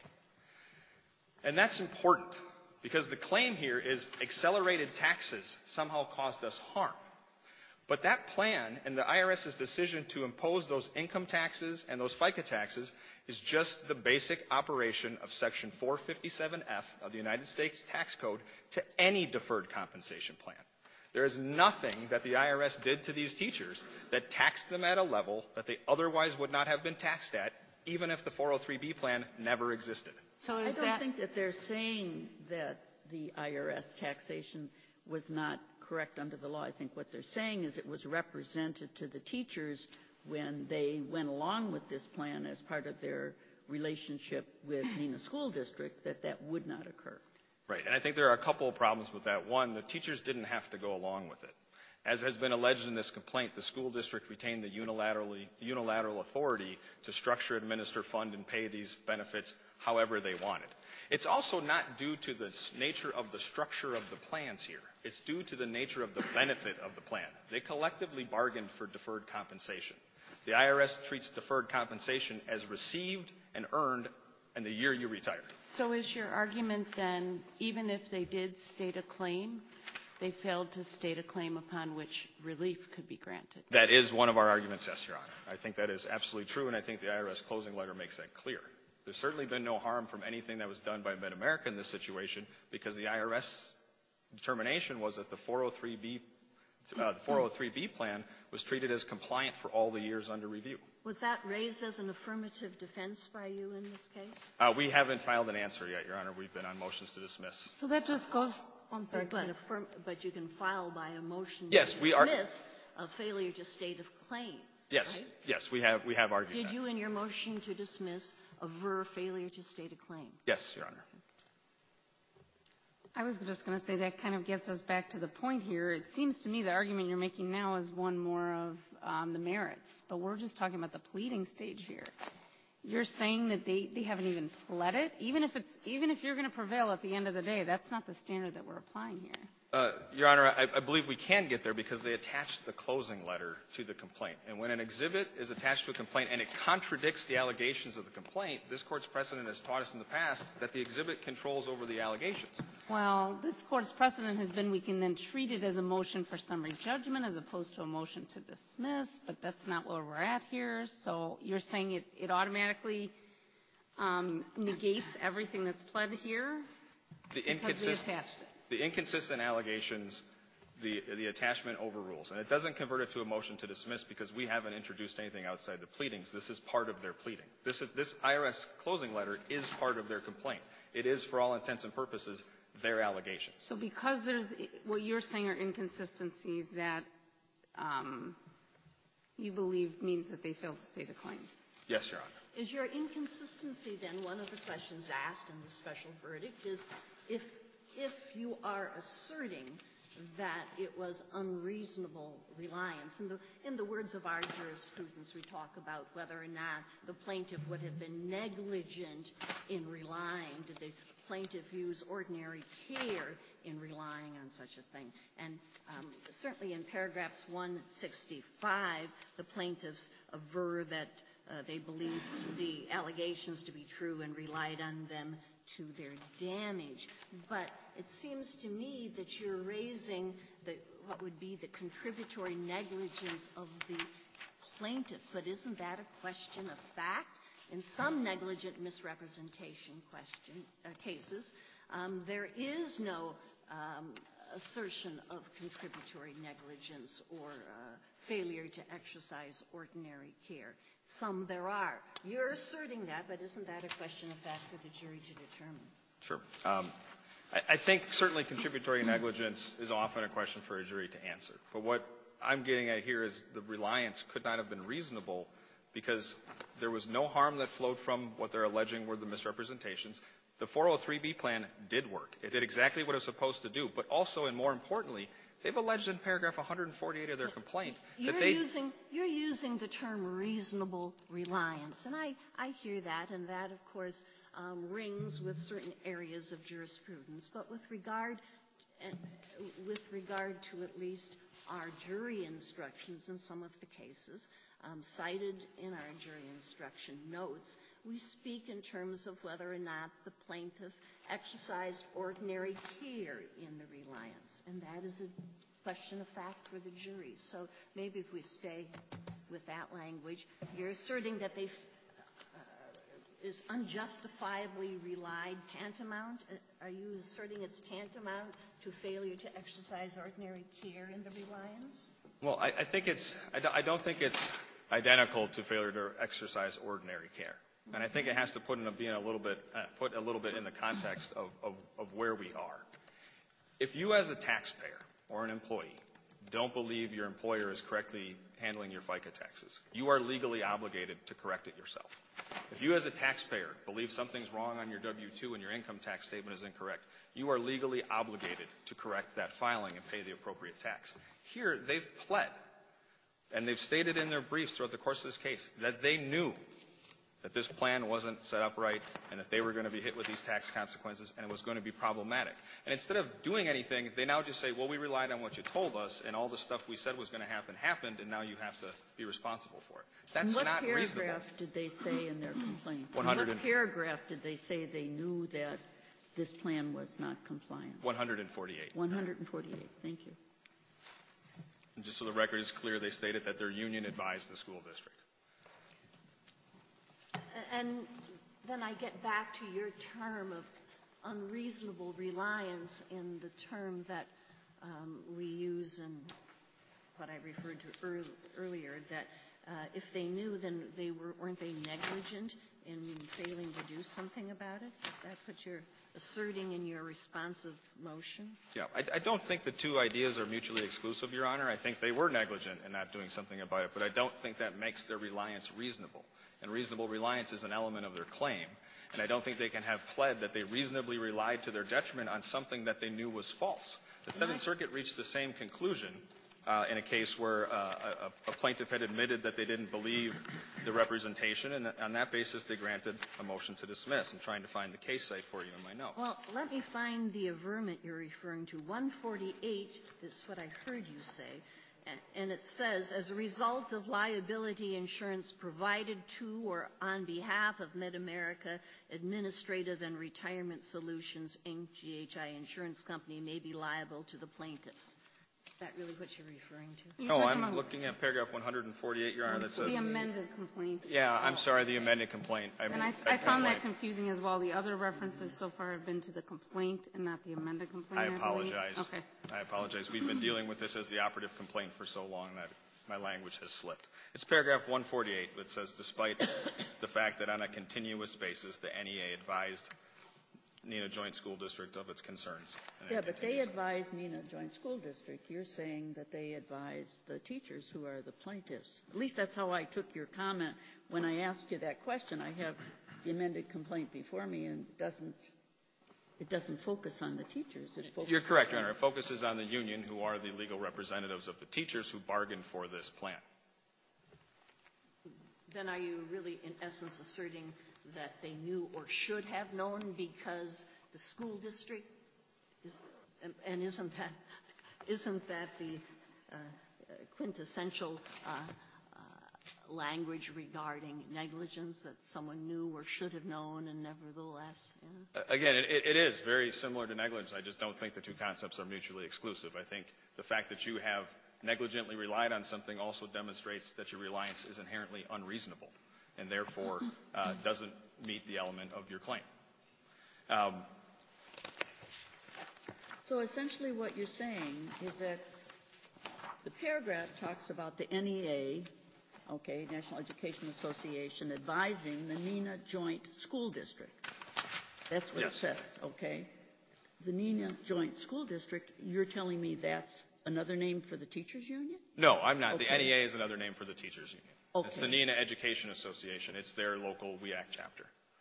And that's important because the claim here is accelerated taxes somehow caused us harm. But that plan and the IRS's decision to impose those income taxes and those FICA taxes is just the basic operation of Section four fifty-seven F of the United States Tax Code to any deferred compensation plan. There is nothing that the I R S did to these teachers that taxed them at a level that they otherwise would not have been taxed at, even if the four oh three B plan never existed. So I don't think that they're saying that the I R S taxation was not correct under the law. I think what they're saying is it was represented to the teachers when they went along with this plan as part of their relationship with Neenah School District that that would not occur. Right, and I think there are a couple of problems with that. One, the teachers didn't have to go along with it. As has been alleged in this complaint, the school district retained the unilaterally, unilateral authority to structure, administer, fund, and pay these benefits however they wanted. It's also not due to the nature of the structure of the plans here. It's due to the nature of the benefit of the plan. They collectively bargained for deferred compensation. The I R S treats deferred compensation as received and earned in the year you retire. So is your argument then, even if they did state a claim, they failed to state a claim upon which relief could be granted? That is one of our arguments, yes, Your Honor. I think that is absolutely true, and I think the I R S closing letter makes that clear. There's certainly been no harm from anything that was done by Mid-America in this situation because the I R S determination was that the four oh three B, uh, the four oh three B plan was treated as compliant for all the years under review. Was that raised as an affirmative defense by you in this case? Uh, we haven't filed an answer yet, Your Honor. We've been on motions to dismiss. So that just goes, oh, I'm sorry. But, affirm, but you can file by a motion yes, to we are, dismiss a failure to state a claim. Yes, right? yes, we have, we have argued Did that. you, in your motion to dismiss, aver failure to state a claim? Yes, Your Honor. I was just going to say that kind of gets us back to the point here. It seems to me the argument you're making now is one more of um, the merits, but we're just talking about the pleading stage here. You're saying that they, they haven't even pled it? Even if, it's, even if you're going to prevail at the end of the day, that's not the standard that we're applying here. Uh, Your Honor, I, I believe we can get there because they attached the closing letter to the complaint. And when an exhibit is attached to a complaint and it contradicts the allegations of the complaint, this Court's precedent has taught us in the past that the exhibit controls over the allegations. Well, this Court's precedent has been we can then treat it as a motion for summary judgment as opposed to a motion to dismiss, but that's not where we're at here. So you're saying it, it automatically um, negates everything that's pled here the because they attached it. The inconsistent allegations, the, the attachment overrules. And it doesn't convert it to a motion to dismiss because we haven't introduced anything outside the pleadings. This is part of their pleading. This, is, this I R S closing letter is part of their complaint. It is, for all intents and purposes, their allegations. So because there's what you're saying are inconsistencies that um, you believe means that they failed to state a claim? Yes, Your Honor. Is your inconsistency then one of the questions asked in the special verdict is if If you are asserting that it was unreasonable reliance, in the, in the words of our jurisprudence, we talk about whether or not the plaintiff would have been negligent in relying. Did the plaintiff use ordinary care in relying on such a thing? And um, certainly in paragraphs one sixty-five, the plaintiffs aver that uh, they believed the allegations to be true and relied on them to their damage. But it seems to me that you're raising the, what would be the contributory negligence of the plaintiff. But isn't that a question of fact? In some negligent misrepresentation question, uh, cases, um, there is no um, assertion of contributory negligence or uh, failure to exercise ordinary care. Some there are. You're asserting that, but isn't that a question of fact for the jury to determine? Sure. Um, I, I think certainly contributory negligence is often a question for a jury to answer. But what I'm getting at here is the reliance could not have been reasonable because there was no harm that flowed from what they're alleging were the misrepresentations. The four oh three B plan did work. It did exactly what it was supposed to do. But also, and more importantly, they've alleged in paragraph one forty-eight of their complaint you're that they... Using, you're using the term reasonable reliance, and I, I hear that, and that, of course, um, rings with certain areas of jurisprudence. But with regard, uh, with regard to at least our jury instructions in some of the cases um, cited in our jury instruction notes, we speak in terms of whether or not the plaintiff exercised ordinary care in the reliance, and that is a question of fact for the jury. So maybe if we stay with that language, you're asserting that they uh, is unjustifiably relied tantamount. Uh, are you asserting it's tantamount to failure to exercise ordinary care in the reliance? Well, I, I think it's. I don't, I don't think it's identical to failure to exercise ordinary care. And I think it has to put in a, being a little bit uh, put a little bit in the context of, of, of where we are. If you as a taxpayer or an employee don't believe your employer is correctly handling your FICA taxes, you are legally obligated to correct it yourself. If you as a taxpayer believe something's wrong on your W two and your income tax statement is incorrect, you are legally obligated to correct that filing and pay the appropriate tax. Here, they've pled, and they've stated in their briefs throughout the course of this case that they knew that this plan wasn't set up right and that they were going to be hit with these tax consequences and it was going to be problematic. And instead of doing anything, they now just say, well, we relied on what you told us and all the stuff we said was going to happen happened and now you have to be responsible for it. That's what not paragraph reasonable. did they say in their complaint? one hundred What paragraph did they say they knew that this plan was not compliant? one forty-eight. one forty-eight. Thank you. And just so the record is clear, they stated that their union advised the school district. And then I get back to your term of unreasonable reliance in the term that um, we use in what I referred to earl- earlier, that uh, if they knew, then they were, weren't they negligent in failing to do something about it? Is that what you're asserting in your responsive motion? Yeah, I, I don't think the two ideas are mutually exclusive, Your Honor. I think they were negligent in not doing something about it, but I don't think that makes their reliance reasonable. And reasonable reliance is an element of their claim. And I don't think they can have pled that they reasonably relied to their detriment on something that they knew was false. The Seventh Circuit reached the same conclusion uh, in a case where uh, a, a plaintiff had admitted that they didn't believe the representation, and on that basis they granted a motion to dismiss. I'm trying to find the case site for you in my notes. Well, let me find the averment you're referring to. one forty-eight is what I heard you say. And it says, as a result of liability insurance provided to or on behalf of MidAmerica Administrative and Retirement Solutions, Incorporated, G H I Insurance Company, may be liable to the plaintiffs. Is that really what you're referring to? No, I'm looking at paragraph one forty-eight, Your Honor, that says... The amended complaint. Yeah, I'm sorry, the amended complaint. I, and I, I, I found that confusing as well. The other references so far have been to the complaint and not the amended complaint. I apologize. I okay. I apologize. We've been dealing with this as the operative complaint for so long that my language has slipped. It's paragraph one forty-eight that says, despite the fact that on a continuous basis the N E A advised Neenah Joint School District of its concerns. Yeah, but they advise Neenah Joint School District. You're saying that they advise the teachers who are the plaintiffs. At least that's how I took your comment when I asked you that question. I have the amended complaint before me, and it doesn't it doesn't focus on the teachers. It focuses You're correct, Your Honor. It focuses on the union, who are the legal representatives of the teachers who bargained for this plan. Then are you really, in essence, asserting that they knew or should have known because the school district is, and isn't that, isn't that the uh, quintessential uh, uh, language regarding negligence, that someone knew or should have known and nevertheless? Yeah? Again, it, it is very similar to negligence. I just don't think the two concepts are mutually exclusive. I think the fact that you have negligently relied on something also demonstrates that your reliance is inherently unreasonable and therefore uh, doesn't meet the element of your claim. Um, So essentially what you're saying is that the paragraph talks about the N E A, okay, National Education Association, advising the Neenah Joint School District. That's what Yes. it says, okay? The Neenah Joint School District, you're telling me that's another name for the teachers union? No, I'm not. The Okay. N E A is another name for the teachers union. Okay. It's the Neenah Education Association. It's their local W E A C chapter.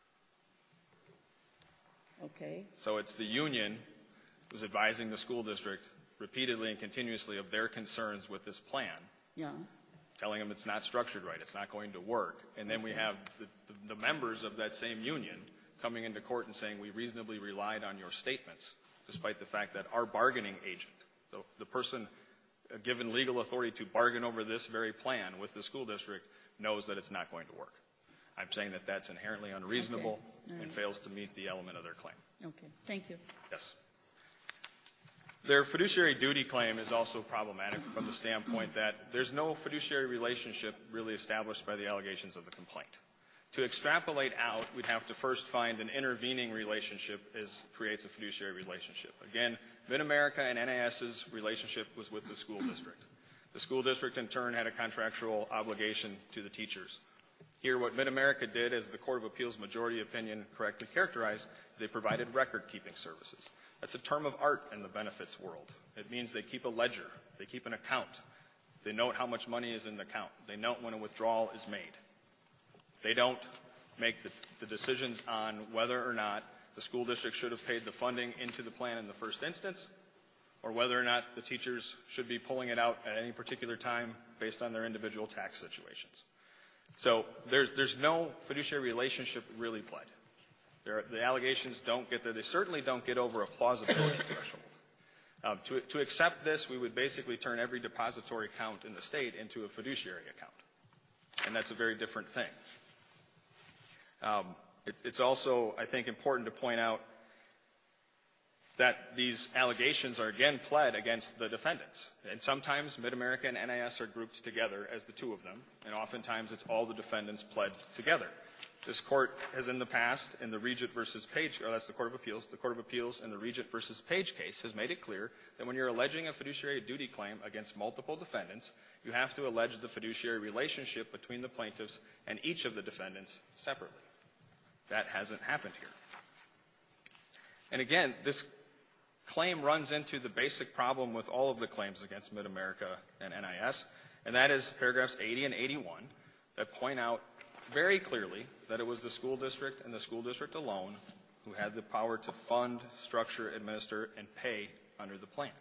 Okay, So it's the union who's advising the school district repeatedly and continuously of their concerns with this plan, yeah, telling them it's not structured right, it's not going to work. And then we have the, the, the members of that same union coming into court and saying we reasonably relied on your statements, despite the fact that our bargaining agent, the, the person uh, given legal authority to bargain over this very plan with the school district, knows that it's not going to work. I'm saying that that's inherently unreasonable Okay. All and right. fails to meet the element of their claim. okay, thank you. Yes. Their fiduciary duty claim is also problematic from the standpoint that there's no fiduciary relationship really established by the allegations of the complaint. To extrapolate out, we'd have to first find an intervening relationship as creates a fiduciary relationship. Again, Mid-America and N A S's relationship was with the school district. The school district, in turn, had a contractual obligation to the teachers. Here, what Mid-America did, as the Court of Appeals majority opinion correctly characterized, is they provided record-keeping services. That's a term of art in the benefits world. It means they keep a ledger. They keep an account. They note how much money is in the account. They note when a withdrawal is made. They don't make the, the decisions on whether or not the school district should have paid the funding into the plan in the first instance, or whether or not the teachers should be pulling it out at any particular time based on their individual tax situations. So there's, there's no fiduciary relationship really pled. There, the allegations don't get there. They certainly don't get over a plausibility threshold. Um, to, to accept this, we would basically turn every depository account in the state into a fiduciary account. And that's a very different thing. Um, it, it's also, I think, important to point out that these allegations are again pled against the defendants. And sometimes Mid-America and N A S are grouped together as the two of them, and oftentimes it's all the defendants pled together. This court has in the past, in the Regent versus Page, or that's the Court of Appeals, the Court of Appeals in the Regent versus Page case has made it clear that when you're alleging a fiduciary duty claim against multiple defendants, you have to allege the fiduciary relationship between the plaintiffs and each of the defendants separately. That hasn't happened here. And again, this claim runs into the basic problem with all of the claims against Mid-America and N I S, and that is paragraphs eighty and eighty-one that point out very clearly that it was the school district and the school district alone who had the power to fund, structure, administer, and pay under the plan.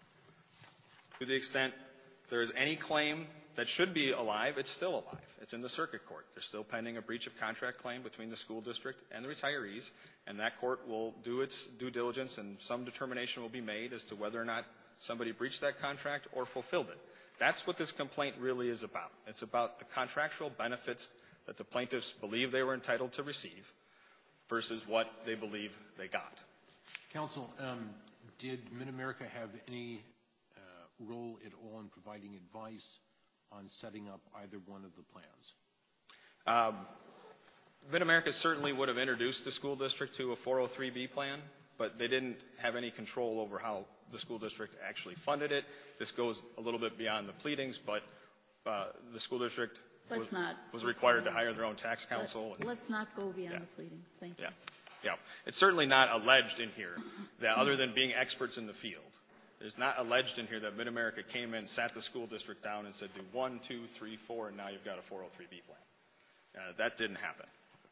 To the extent there is any claim that should be alive, it's still alive. It's in the circuit court. There's still pending a breach of contract claim between the school district and the retirees, and that court will do its due diligence and some determination will be made as to whether or not somebody breached that contract or fulfilled it. That's what this complaint really is about. It's about the contractual benefits that the plaintiffs believe they were entitled to receive versus what they believe they got. Counsel, um, did Mid-America have any uh, role at all in providing advice on setting up either one of the plans? Um, Mid-America certainly would have introduced the school district to a four oh three B plan, but they didn't have any control over how the school district actually funded it. This goes a little bit beyond the pleadings, but uh, the school district was, Let's not. was required to hire their own tax counsel. Let, let's not go beyond Yeah. the pleadings. Thank you. Yeah, yeah. It's certainly not alleged in here that other than being experts in the field, it's not alleged in here that Mid-America came in, sat the school district down and said, do one, two, three, four, and now you've got a four oh three B plan. Uh, that didn't happen.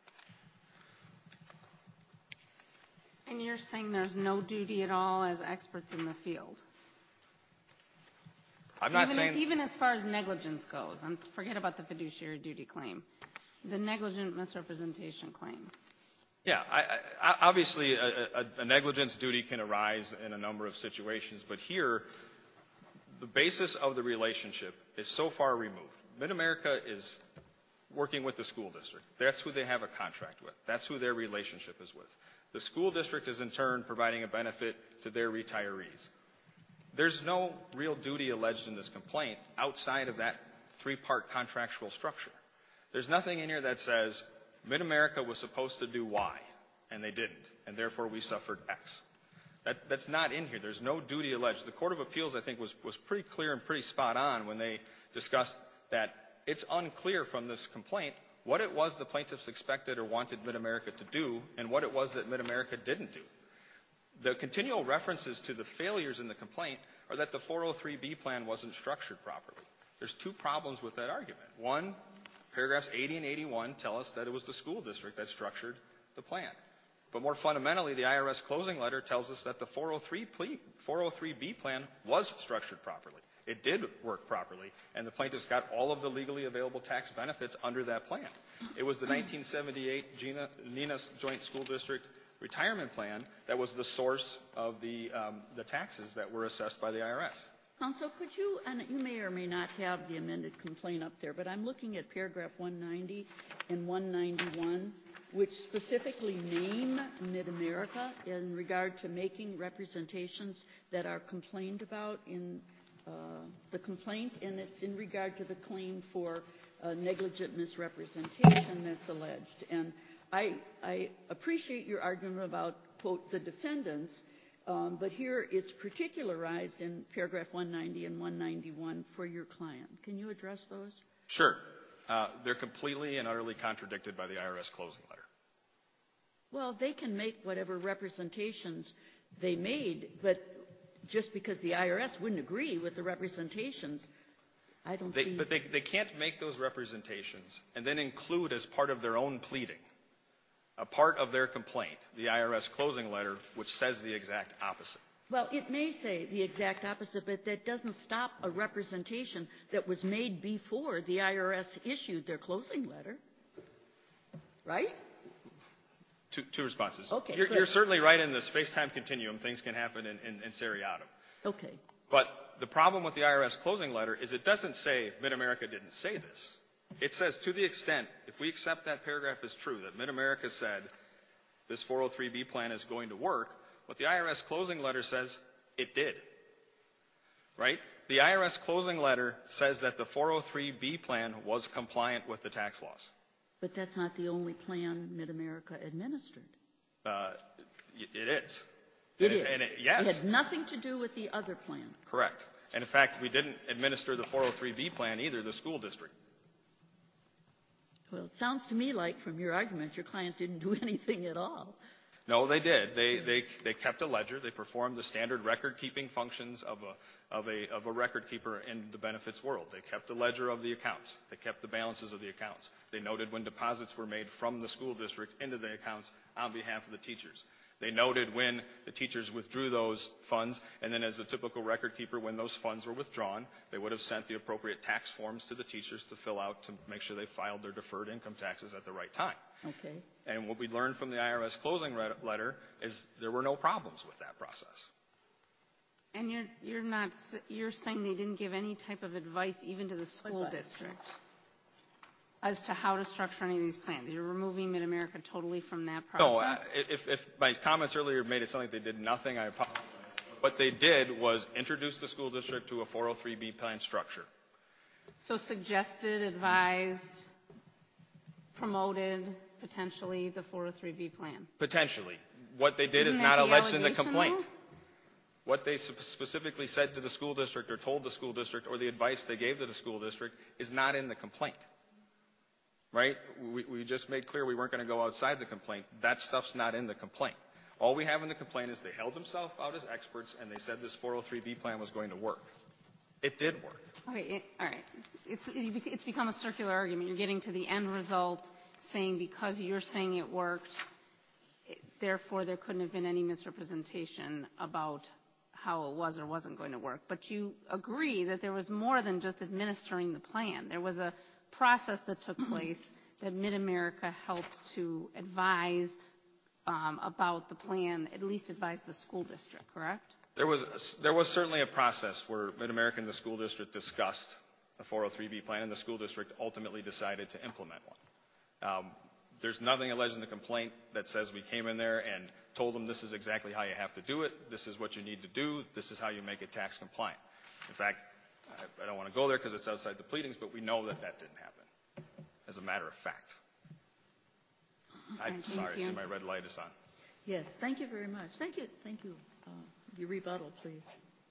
And you're saying there's no duty at all as experts in the field? I'm not even, saying... even as far as negligence goes, and forget about the fiduciary duty claim, the negligent misrepresentation claim. Yeah, I, I, obviously a, a, a negligence duty can arise in a number of situations, but here the basis of the relationship is so far removed. Mid-America is working with the school district. That's who they have a contract with. That's who their relationship is with. The school district is in turn providing a benefit to their retirees. There's no real duty alleged in this complaint outside of that three-part contractual structure. There's nothing in here that says Mid-America was supposed to do Y, and they didn't, and therefore we suffered X. That, that's not in here. There's no duty alleged. The Court of Appeals, I think, was, was pretty clear and pretty spot on when they discussed that it's unclear from this complaint what it was the plaintiffs expected or wanted Mid-America to do and what it was that Mid-America didn't do. The continual references to the failures in the complaint are that the four oh three B plan wasn't structured properly. There's two problems with that argument. One, paragraphs eighty and eighty-one tell us that it was the school district that structured the plan. But more fundamentally, the I R S closing letter tells us that the four oh three B plan was structured properly. It did work properly, and the plaintiffs got all of the legally available tax benefits under that plan. It was the nineteen seventy-eight Gina, Nina Joint School District retirement plan that was the source of the, um, the taxes that were assessed by the I R S. Counsel, could you, and you may or may not have the amended complaint up there, but I'm looking at paragraph one ninety and one ninety-one, which specifically name Mid-America in regard to making representations that are complained about in uh, the complaint, and it's in regard to the claim for uh, negligent misrepresentation that's alleged. And I, I appreciate your argument about, quote, the defendants, um, but here it's particularized in paragraph one ninety and one ninety-one for your client. Can you address those? Sure. Uh, they're completely and utterly contradicted by the I R S closing letter. Well, they can make whatever representations they made, but just because the I R S wouldn't agree with the representations, I don't they, see... But they, they can't make those representations and then include as part of their own pleading a part of their complaint, the I R S closing letter, which says the exact opposite. Well, it may say the exact opposite, but that doesn't stop a representation that was made before the I R S issued their closing letter. Right? Two, two responses. Okay, you're, good. you're certainly right in the space-time continuum. Things can happen in, in, in seriatim. Okay. But the problem with the I R S closing letter is it doesn't say Mid-America didn't say this. It says, to the extent, if we accept that paragraph as true, that Mid-America said this four oh three B plan is going to work, what the I R S closing letter says, it did. Right? The I R S closing letter says that the four oh three B plan was compliant with the tax laws. But that's not the only plan Mid-America administered. Uh, it is. It and is. It, and it, yes. It had nothing to do with the other plan. Correct. And in fact, we didn't administer the four oh three B plan either, the school district. Well, it sounds to me like, from your argument, your client didn't do anything at all. No, they did. They, they, they kept a ledger. They performed the standard record-keeping functions of a, of, a, of a record keeper in the benefits world. They kept a ledger of the accounts. They kept the balances of the accounts. They noted when deposits were made from the school district into the accounts on behalf of the teachers. They noted when the teachers withdrew those funds, and then as a typical record keeper, when those funds were withdrawn, they would have sent the appropriate tax forms to the teachers to fill out to make sure they filed their deferred income taxes at the right time. Okay. And what we learned from the I R S closing letter is there were no problems with that process. And you're, you're not, you're saying they didn't give any type of advice even to the school Advice. district as to how to structure any of these plans. You're removing Mid-America totally from that process? No, uh, if, if my comments earlier made it sound like they did nothing, I apologize. What they did was introduce the school district to a four oh three B plan structure. So suggested, advised, promoted, potentially, the four oh three B plan? Potentially. What they did Isn't is that not the alleged in the allegation, complaint. though? What they specifically said to the school district or told the school district or the advice they gave to the school district is not in the complaint. Right? We, we just made clear we weren't going to go outside the complaint. That stuff's not in the complaint. All we have in the complaint is they held themselves out as experts and they said this four oh three B plan was going to work. It did work. Okay, it, all right. It's, it's become a circular argument. You're getting to the end result saying because you're saying it worked, it, therefore there couldn't have been any misrepresentation about how it was or wasn't going to work. But you agree that there was more than just administering the plan. There was a process that took place that Mid-America helped to advise um, about the plan, at least advise the school district, correct? There was, there was certainly a process where Mid-America and the school district discussed the four oh three B plan, and the school district ultimately decided to implement one. Um, there's nothing alleged in the complaint that says we came in there and told them this is exactly how you have to do it, this is what you need to do, this is how you make it tax compliant. In fact, I, I don't want to go there because it's outside the pleadings, but we know that that didn't happen, as a matter of fact. I'm Okay, sorry, thank I you. see my red light is on. Yes, thank you very much. Thank you. Thank you. Uh, your rebuttal, please.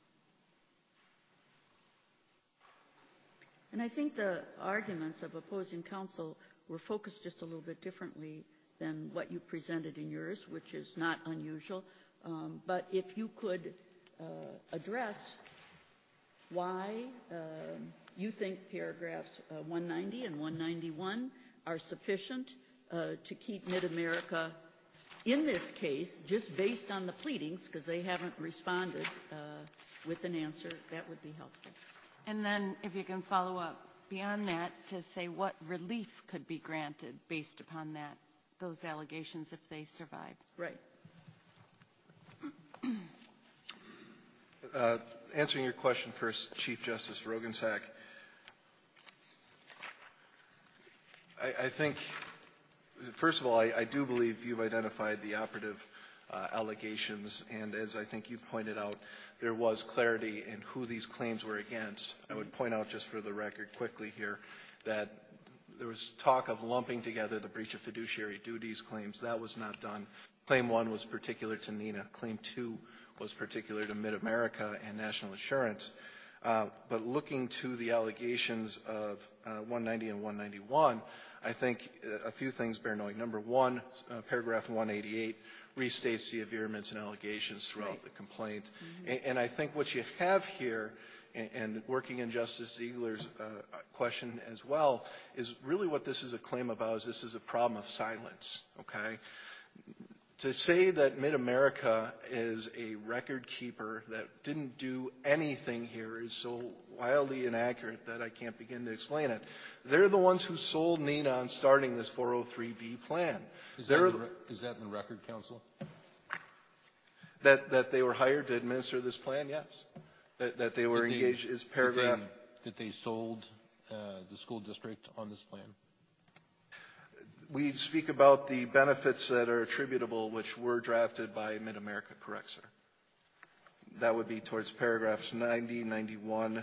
And I think the arguments of opposing counsel were focused just a little bit differently than what you presented in yours, which is not unusual. Um, but if you could uh, address why uh, you think paragraphs uh, one ninety and one ninety-one are sufficient uh, to keep Mid-America in this case, just based on the pleadings, because they haven't responded uh, with an answer, that would be helpful. And then if you can follow up beyond that to say what relief could be granted based upon that, those allegations if they survive. Right. Uh, answering your question first, Chief Justice Rogensack, I, I think, first of all, I, I do believe you've identified the operative uh, allegations, and as I think you pointed out, there was clarity in who these claims were against. I would point out just for the record quickly here that there was talk of lumping together the breach of fiduciary duties claims. That was not done. Claim one was particular to Neenah. Claim two was particular to Mid-America and National Assurance. Uh, but looking to the allegations of uh, one ninety and one ninety-one, I think a few things bear noting. Number one, uh, paragraph one eighty-eight restates the averments and allegations throughout right. the complaint. Mm-hmm. And, and I think what you have here, and, and working in Justice Ziegler's uh, question as well, is really what this is a claim about is this is a problem of silence, okay? To say that Mid-America is a record keeper that didn't do anything here is so wildly inaccurate that I can't begin to explain it. They're the ones who sold Neenah on starting this four oh three B plan. Is that, the, is that in the record, counsel? That, that they were hired to administer this plan, yes. That, that they were Did engaged they, is paragraph. That they, that they sold uh, the school district on this plan? We speak about the benefits that are attributable, which were drafted by Mid-America, correct, sir? That would be towards paragraphs ninety, ninety-one,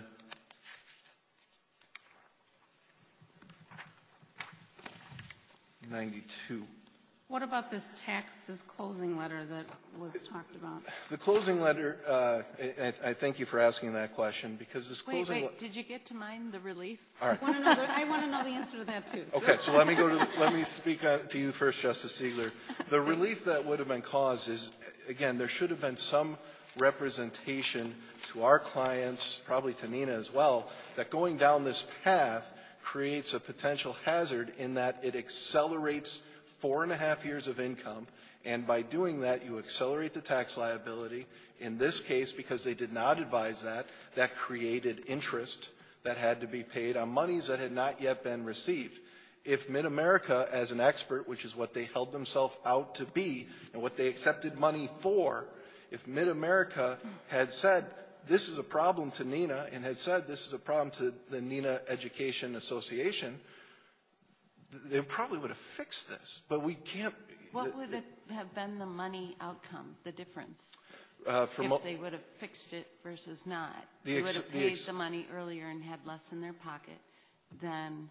ninety-two. What about this tax, this closing letter that was talked about? The closing letter, uh, I, I thank you for asking that question, because this wait, closing... Wait, wait, did you get to mine, the relief? All right. I want to know the, I want to know the answer to that, too. Okay, so let me go to, let me speak on, to you first, Justice Ziegler. The relief that would have been caused is, again, there should have been some representation to our clients, probably to Neenah as well, that going down this path creates a potential hazard in that it accelerates four and a half years of income, and by doing that, you accelerate the tax liability. In this case, because they did not advise that, that created interest that had to be paid on monies that had not yet been received. If Mid-America, as an expert, which is what they held themselves out to be, and what they accepted money for, if Mid-America had said, this is a problem to Neenah, and had said this is a problem to the Neenah Education Association, they probably would have fixed this, but we can't. What would it have been the money outcome, the difference, uh, for if mo- they would have fixed it versus not? The they ex- would have the paid ex- the money earlier and had less in their pocket than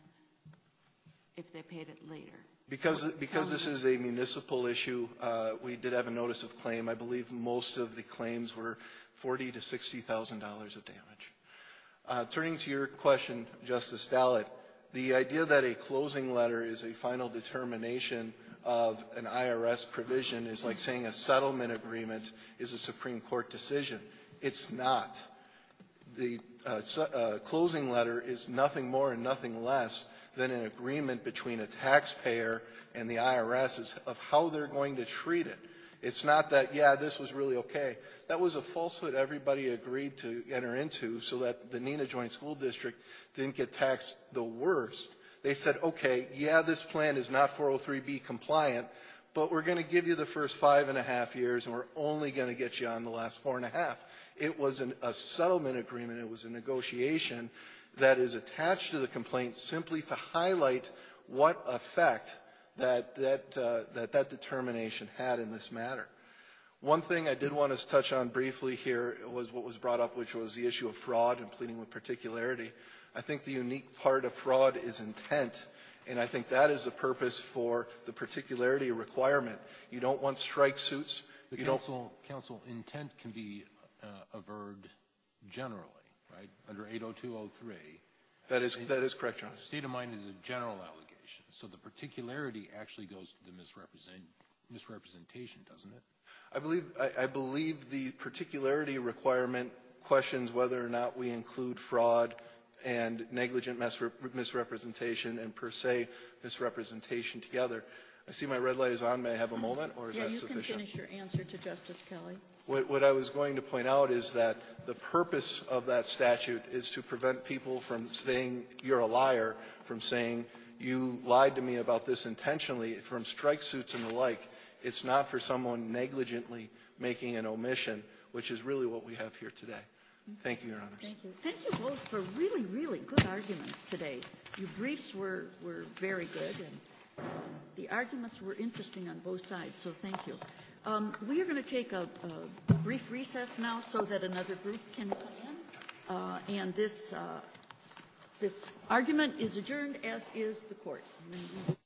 if they paid it later. Because because this is a municipal issue, uh, we did have a notice of claim. I believe most of the claims were forty to sixty thousand dollars of damage. Uh, turning to your question, Justice Dallett. The idea that a closing letter is a final determination of an I R S provision is like saying a settlement agreement is a Supreme Court decision. It's not. The uh, su- uh, closing letter is nothing more and nothing less than an agreement between a taxpayer and the I R S of how they're going to treat it. It's not that, yeah, this was really okay. That was a falsehood everybody agreed to enter into so that the Neenah Joint School District didn't get taxed the worst. They said, okay, yeah, this plan is not four oh three B compliant, but we're going to give you the first five and a half years, and we're only going to get you on the last four and a half. It was an, a settlement agreement. It was a negotiation that is attached to the complaint simply to highlight what effect that that, uh, that that determination had in this matter. One thing I did want to touch on briefly here was what was brought up, which was the issue of fraud and pleading with particularity. I think the unique part of fraud is intent, And I think that is the purpose for the particularity requirement. You don't want strike suits. The you council, council intent can be uh, averred generally, right, under eight oh two oh three. That is, that is correct, Your Honor. State of mind is a general allegation. So the particularity actually goes to the misrepresent, misrepresentation, doesn't it? I believe, I, I believe the particularity requirement questions whether or not we include fraud and negligent misrep- misrepresentation and per se misrepresentation together. I see my red light is on. May I have a moment, or is Yeah, that you sufficient? can finish your answer to Justice Kelly. What, what I was going to point out is that the purpose of that statute is to prevent people from saying you're a liar, from saying you lied to me about this intentionally, from strike suits and the like. It's not for someone negligently making an omission, which is really what we have here today. Thank you, Your Honors. Thank you. Thank you both for really, really good arguments today. Your briefs were, were very good, and um, the arguments were interesting on both sides, so thank you. Um, we are going to take a, a brief recess now so that another group can come in, uh, and this, uh, this argument is adjourned, as is the court.